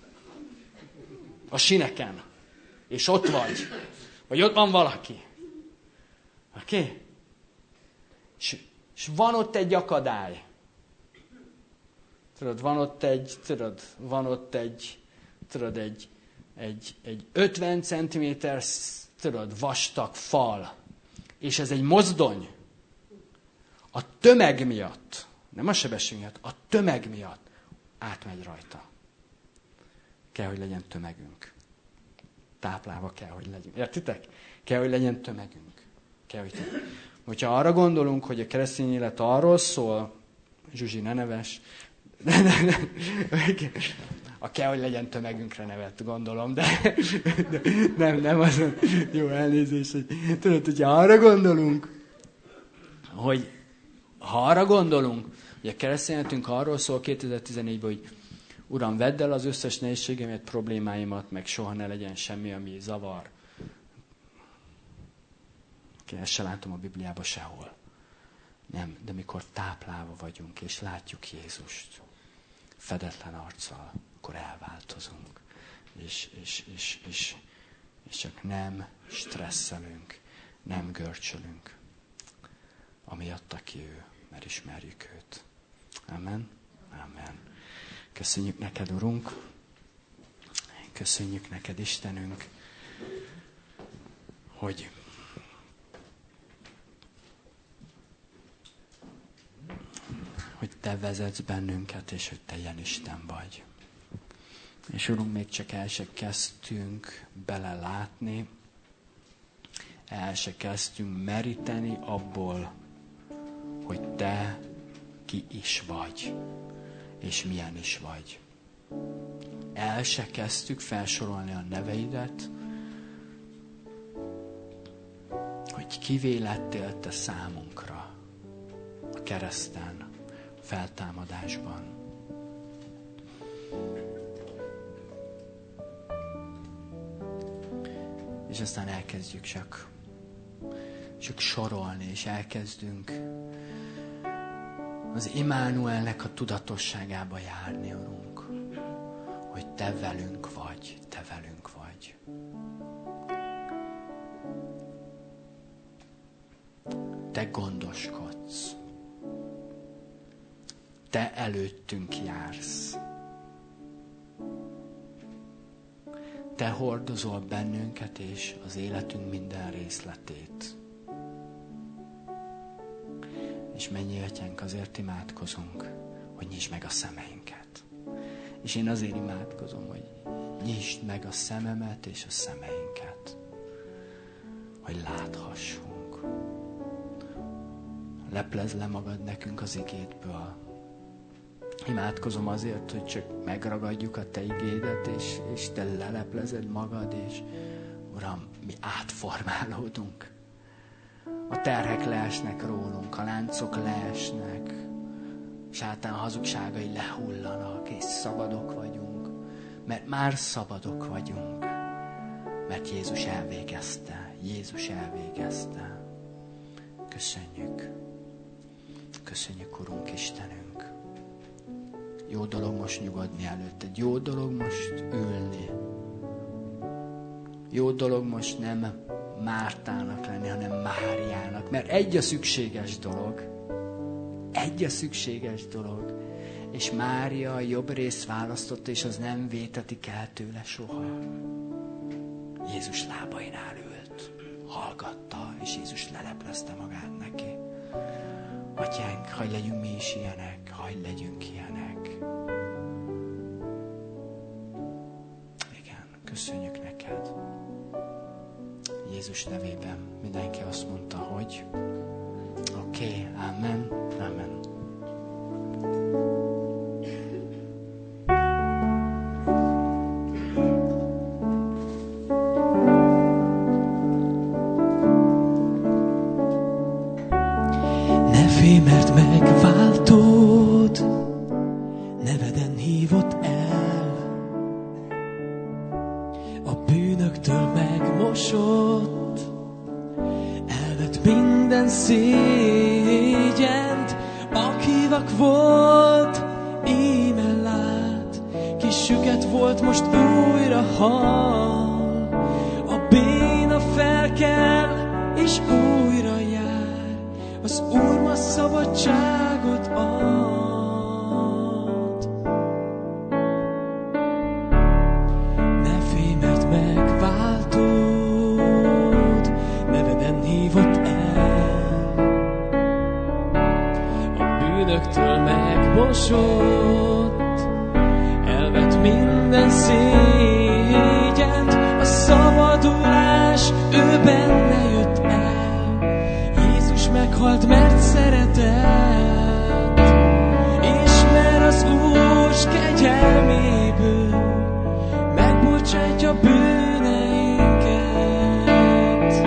Speaker 2: a sineken, és ott vagy, vagy ott van valaki. Oké? Okay? És, és van ott egy akadály. Tudod, van ott egy, tudod, van ott egy, tudod, egy, egy, egy ötven centiméter, tudod, vastag fal. És ez egy mozdony. A tömeg miatt, nem a sebesség miatt, a tömeg miatt átmegy rajta. Kell, hogy legyen tömegünk. Táplálva kell, hogy legyünk. Értitek? Kell, hogy legyen tömegünk. Kell, hogy tömegünk. Hogyha arra gondolunk, hogy a keresztény élet arról szól, Zsuzsi, ne neves, a kell, hogy legyen tömegünkre nevet, gondolom, de, de nem, nem azon, jó elnézés, hogy tudod, hogyha arra gondolunk, hogy ha arra gondolunk, hogy a keresztény életünk arról szól kétezer-tizennégyben, hogy Uram, vedd el az összes nehézségemet, problémáimat, meg soha ne legyen semmi, ami zavar. Ezt se látom a Bibliában sehol. Nem, de mikor táplálva vagyunk, és látjuk Jézust fedetlen arccal, akkor elváltozunk. És, és, és, és, és csak nem stresszelünk, nem görcsölünk. Amiatt, aki ő, mert ismerjük őt. Amen? Amen. Köszönjük neked, Urunk. Köszönjük neked, Istenünk, hogy hogy te vezetsz bennünket, és hogy te ilyen Isten vagy. És Urunk, még csak el se kezdtünk belelátni, el se kezdtünk meríteni abból, hogy te ki is vagy, és milyen is vagy. El se kezdtük felsorolni a neveidet, hogy kivé lettél te számunkra a kereszten, feltámadásban. És aztán elkezdjük csak, csak sorolni, és elkezdünk az Immanuelnek a tudatosságába járni, Urunk, hogy te velünk vagy, te velünk vagy. Te gondoskodsz. Te előttünk jársz. Te hordozol bennünket és az életünk minden részletét. És mennyi Atyánk, azért imádkozunk, hogy nyisd meg a szemeinket. És én azért imádkozom, hogy nyisd meg a szememet és a szemeinket, hogy láthassunk. Leplezd le magad nekünk az igédből. Imádkozom azért, hogy csak megragadjuk a te igédet, és, és te leleplezed magad, és Uram, mi átformálódunk. A terhek leesnek rólunk, a láncok leesnek, sátán hazugságai lehullanak, és szabadok vagyunk, mert már szabadok vagyunk, mert Jézus elvégezte, Jézus elvégezte. Köszönjük. köszönjük, Urunk, Istenünk. Jó dolog most nyugodni előtted, jó dolog most ülni. Jó dolog most nem Mártának lenni, hanem Máriának, mert egy a szükséges dolog. Egy a szükséges dolog. És Mária a jobb részt választotta, és az nem vétetik el tőle soha. Jézus lábainál ült, hallgatta, és Jézus leleplezte magát neki. Atyánk, hagyj legyünk mi is ilyenek, hagyj legyünk ilyenek. Igen, köszönjük neked. Jézus nevében mindenki azt mondta, hogy oké, okay, amen, amen.
Speaker 3: Ne félj, mert megváltód, neveden hívott el, a bűnöktől megmosott, elvett minden szégyent, aki vak volt, íme lát, ki süket volt, most újra hall, a béna felkel, és újra jár, az Úr ma szabadságot ad. Ne félj, mert megváltód, neveden hívott el, a bűnöktől megmosott, elvett minden szégyent, a szabadulás ő benne jött el. Jézus meghalt, mert szeretett, ismer az Úr s kegyelméből, megbocsátja bűneinket.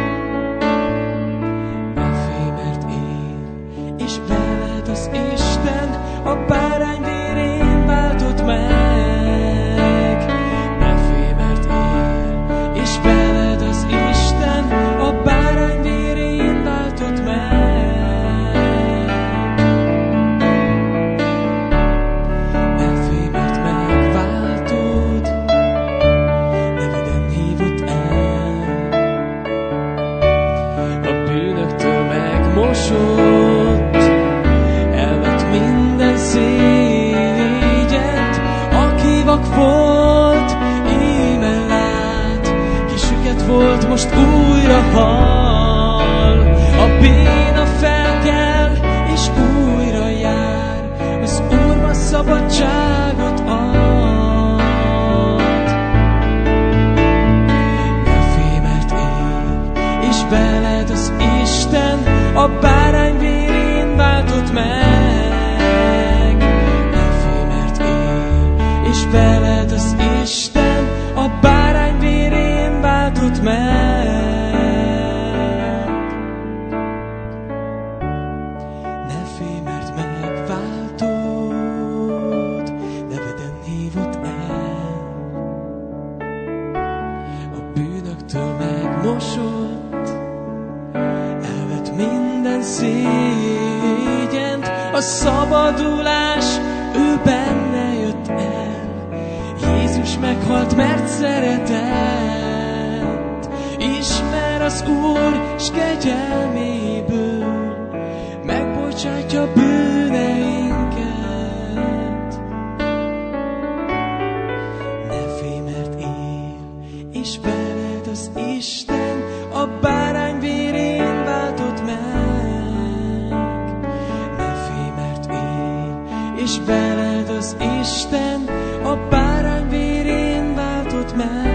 Speaker 3: Ne félj, mert én, és veled az Isten a bárány vérén váltott meg. Ne félj, mert én, és veled az Isten a bárány vérén váltott meg. Ne félj, mert megváltód, neveden hívott el, a bűnöktől megmosott, elvett minden szégyent, aki vak volt, íme lát, ki süket volt, most újra hall, a béna felkel, és újra jár, az Úr ma szabadságot ad. Ne félj, mert én, és veled az Isten a bárány vérén váltott meg. Ne félj, mert én, és veled az Isten a bárány vérén váltott meg. Ne félj, mert megváltód, neveden hívott el, a bűnöktől megmosott, elvett minden szégyent, a szabadulás ő benne jött el. Jézus meghalt, mert szeretett, ismer az Úr s kegyelméből, megbocsátja bűneinket. Ne félj, mert él, és veled az Isten a bárány vérén váltott meg. Ne félj, mert él, és veled az Isten a bárány vérén váltott meg.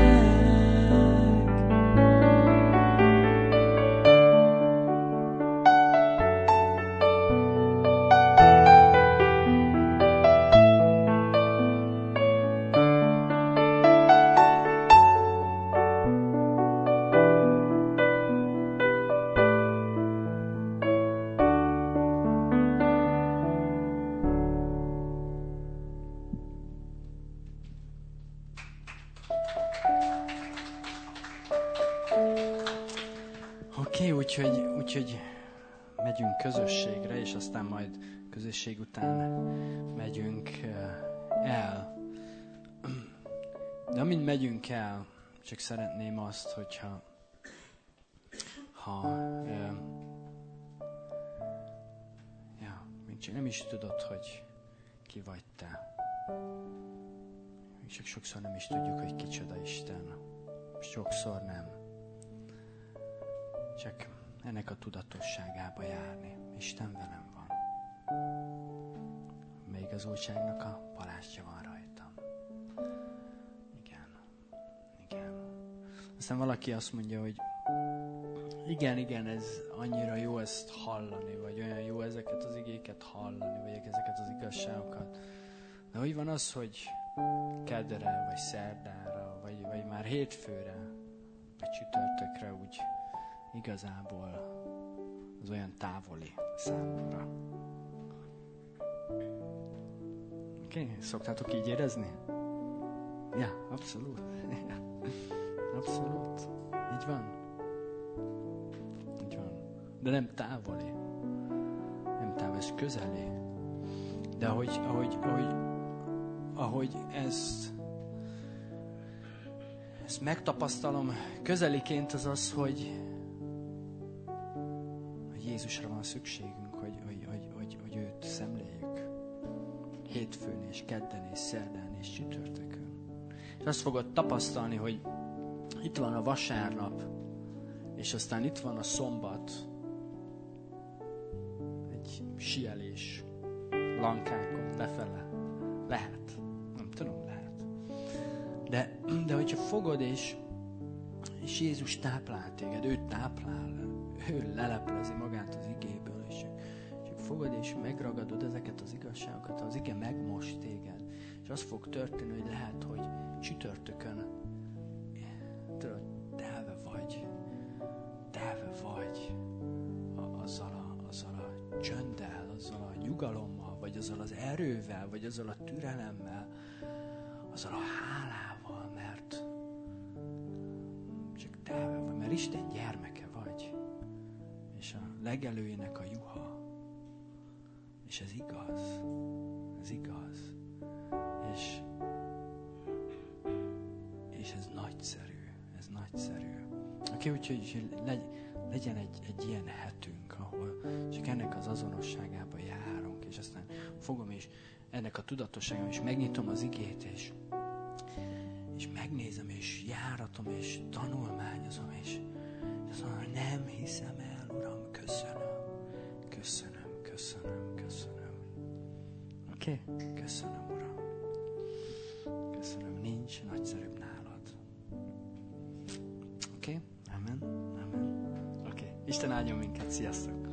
Speaker 2: Oké, okay, úgyhogy, úgyhogy megyünk közösségre, és aztán majd közösség után megyünk el. De amint megyünk el, csak szeretném azt, hogyha ha ja, mint nem is tudod, hogy ki vagy te. Csak sokszor nem is tudjuk, hogy kicsoda Isten. Sokszor nem. Csak ennek a tudatosságába járni. Isten velem van. Még az újságnak a palástja van rajtam. Igen. Igen. Aztán valaki azt mondja, hogy igen, igen, ez annyira jó ezt hallani, vagy olyan jó ezeket az igéket hallani, vagy ezeket az igazságokat. De hogy van az, hogy kedre, vagy szerdára, vagy, vagy már hétfőre, vagy csütörtökre úgy igazából az olyan távoli számomra. Oké, okay. Szoktátok így érezni? Ja, abszolút. Abszolút. Így van. Így van. De nem távoli. Nem távoli, ez közeli. De ahogy, ahogy, ahogy, ahogy ezt, ezt megtapasztalom közeliként, az az, hogy, hogy Jézusra van szükségünk, hogy, hogy, hogy, hogy, hogy őt szemléljük. Hétfőn és kedden és szerdán és csütörtökön. És azt fogod tapasztalni, hogy itt van a vasárnap, és aztán itt van a szombat, egy sielés lankákon lefele. Lehet. Nem tudom, lehet. De, de hogyha fogod, és, és Jézus táplál téged, ő táplál, ő leleplezi magát az igéből, és csak fogod, és megragadod ezeket az igazságokat, az ige megmos téged, és az fog történni, hogy lehet, hogy csütörtökön tudod, telve vagy, telve vagy azzal a, azzal a csönddel, azzal a nyugalommal, vagy azzal az erővel, vagy azzal a türelemmel, azzal a hálával, mert csak telve vagy, mert Isten gyermeke vagy, és a legelőjének a juha, és ez igaz, ez igaz, és és ez nagyszerű, ez nagyszerű. Oké, úgyhogy legy, legyen egy, egy ilyen hetünk, ahol csak ennek az azonosságába járunk, és aztán fogom és ennek a tudatosságában, és megnyitom az igét, és, és megnézem, és járatom, és tanulmányozom, és, és azt mondom, hogy nem hiszem el, Uram, köszönöm, köszönöm, köszönöm, köszönöm. Oké? Okay? Köszönöm, Uram. Köszönöm, nincs nagyszerűbb nálad. Oké? Okay? Amen. Amen. Oké. Okay. Isten áldjon minket. Sziasztok!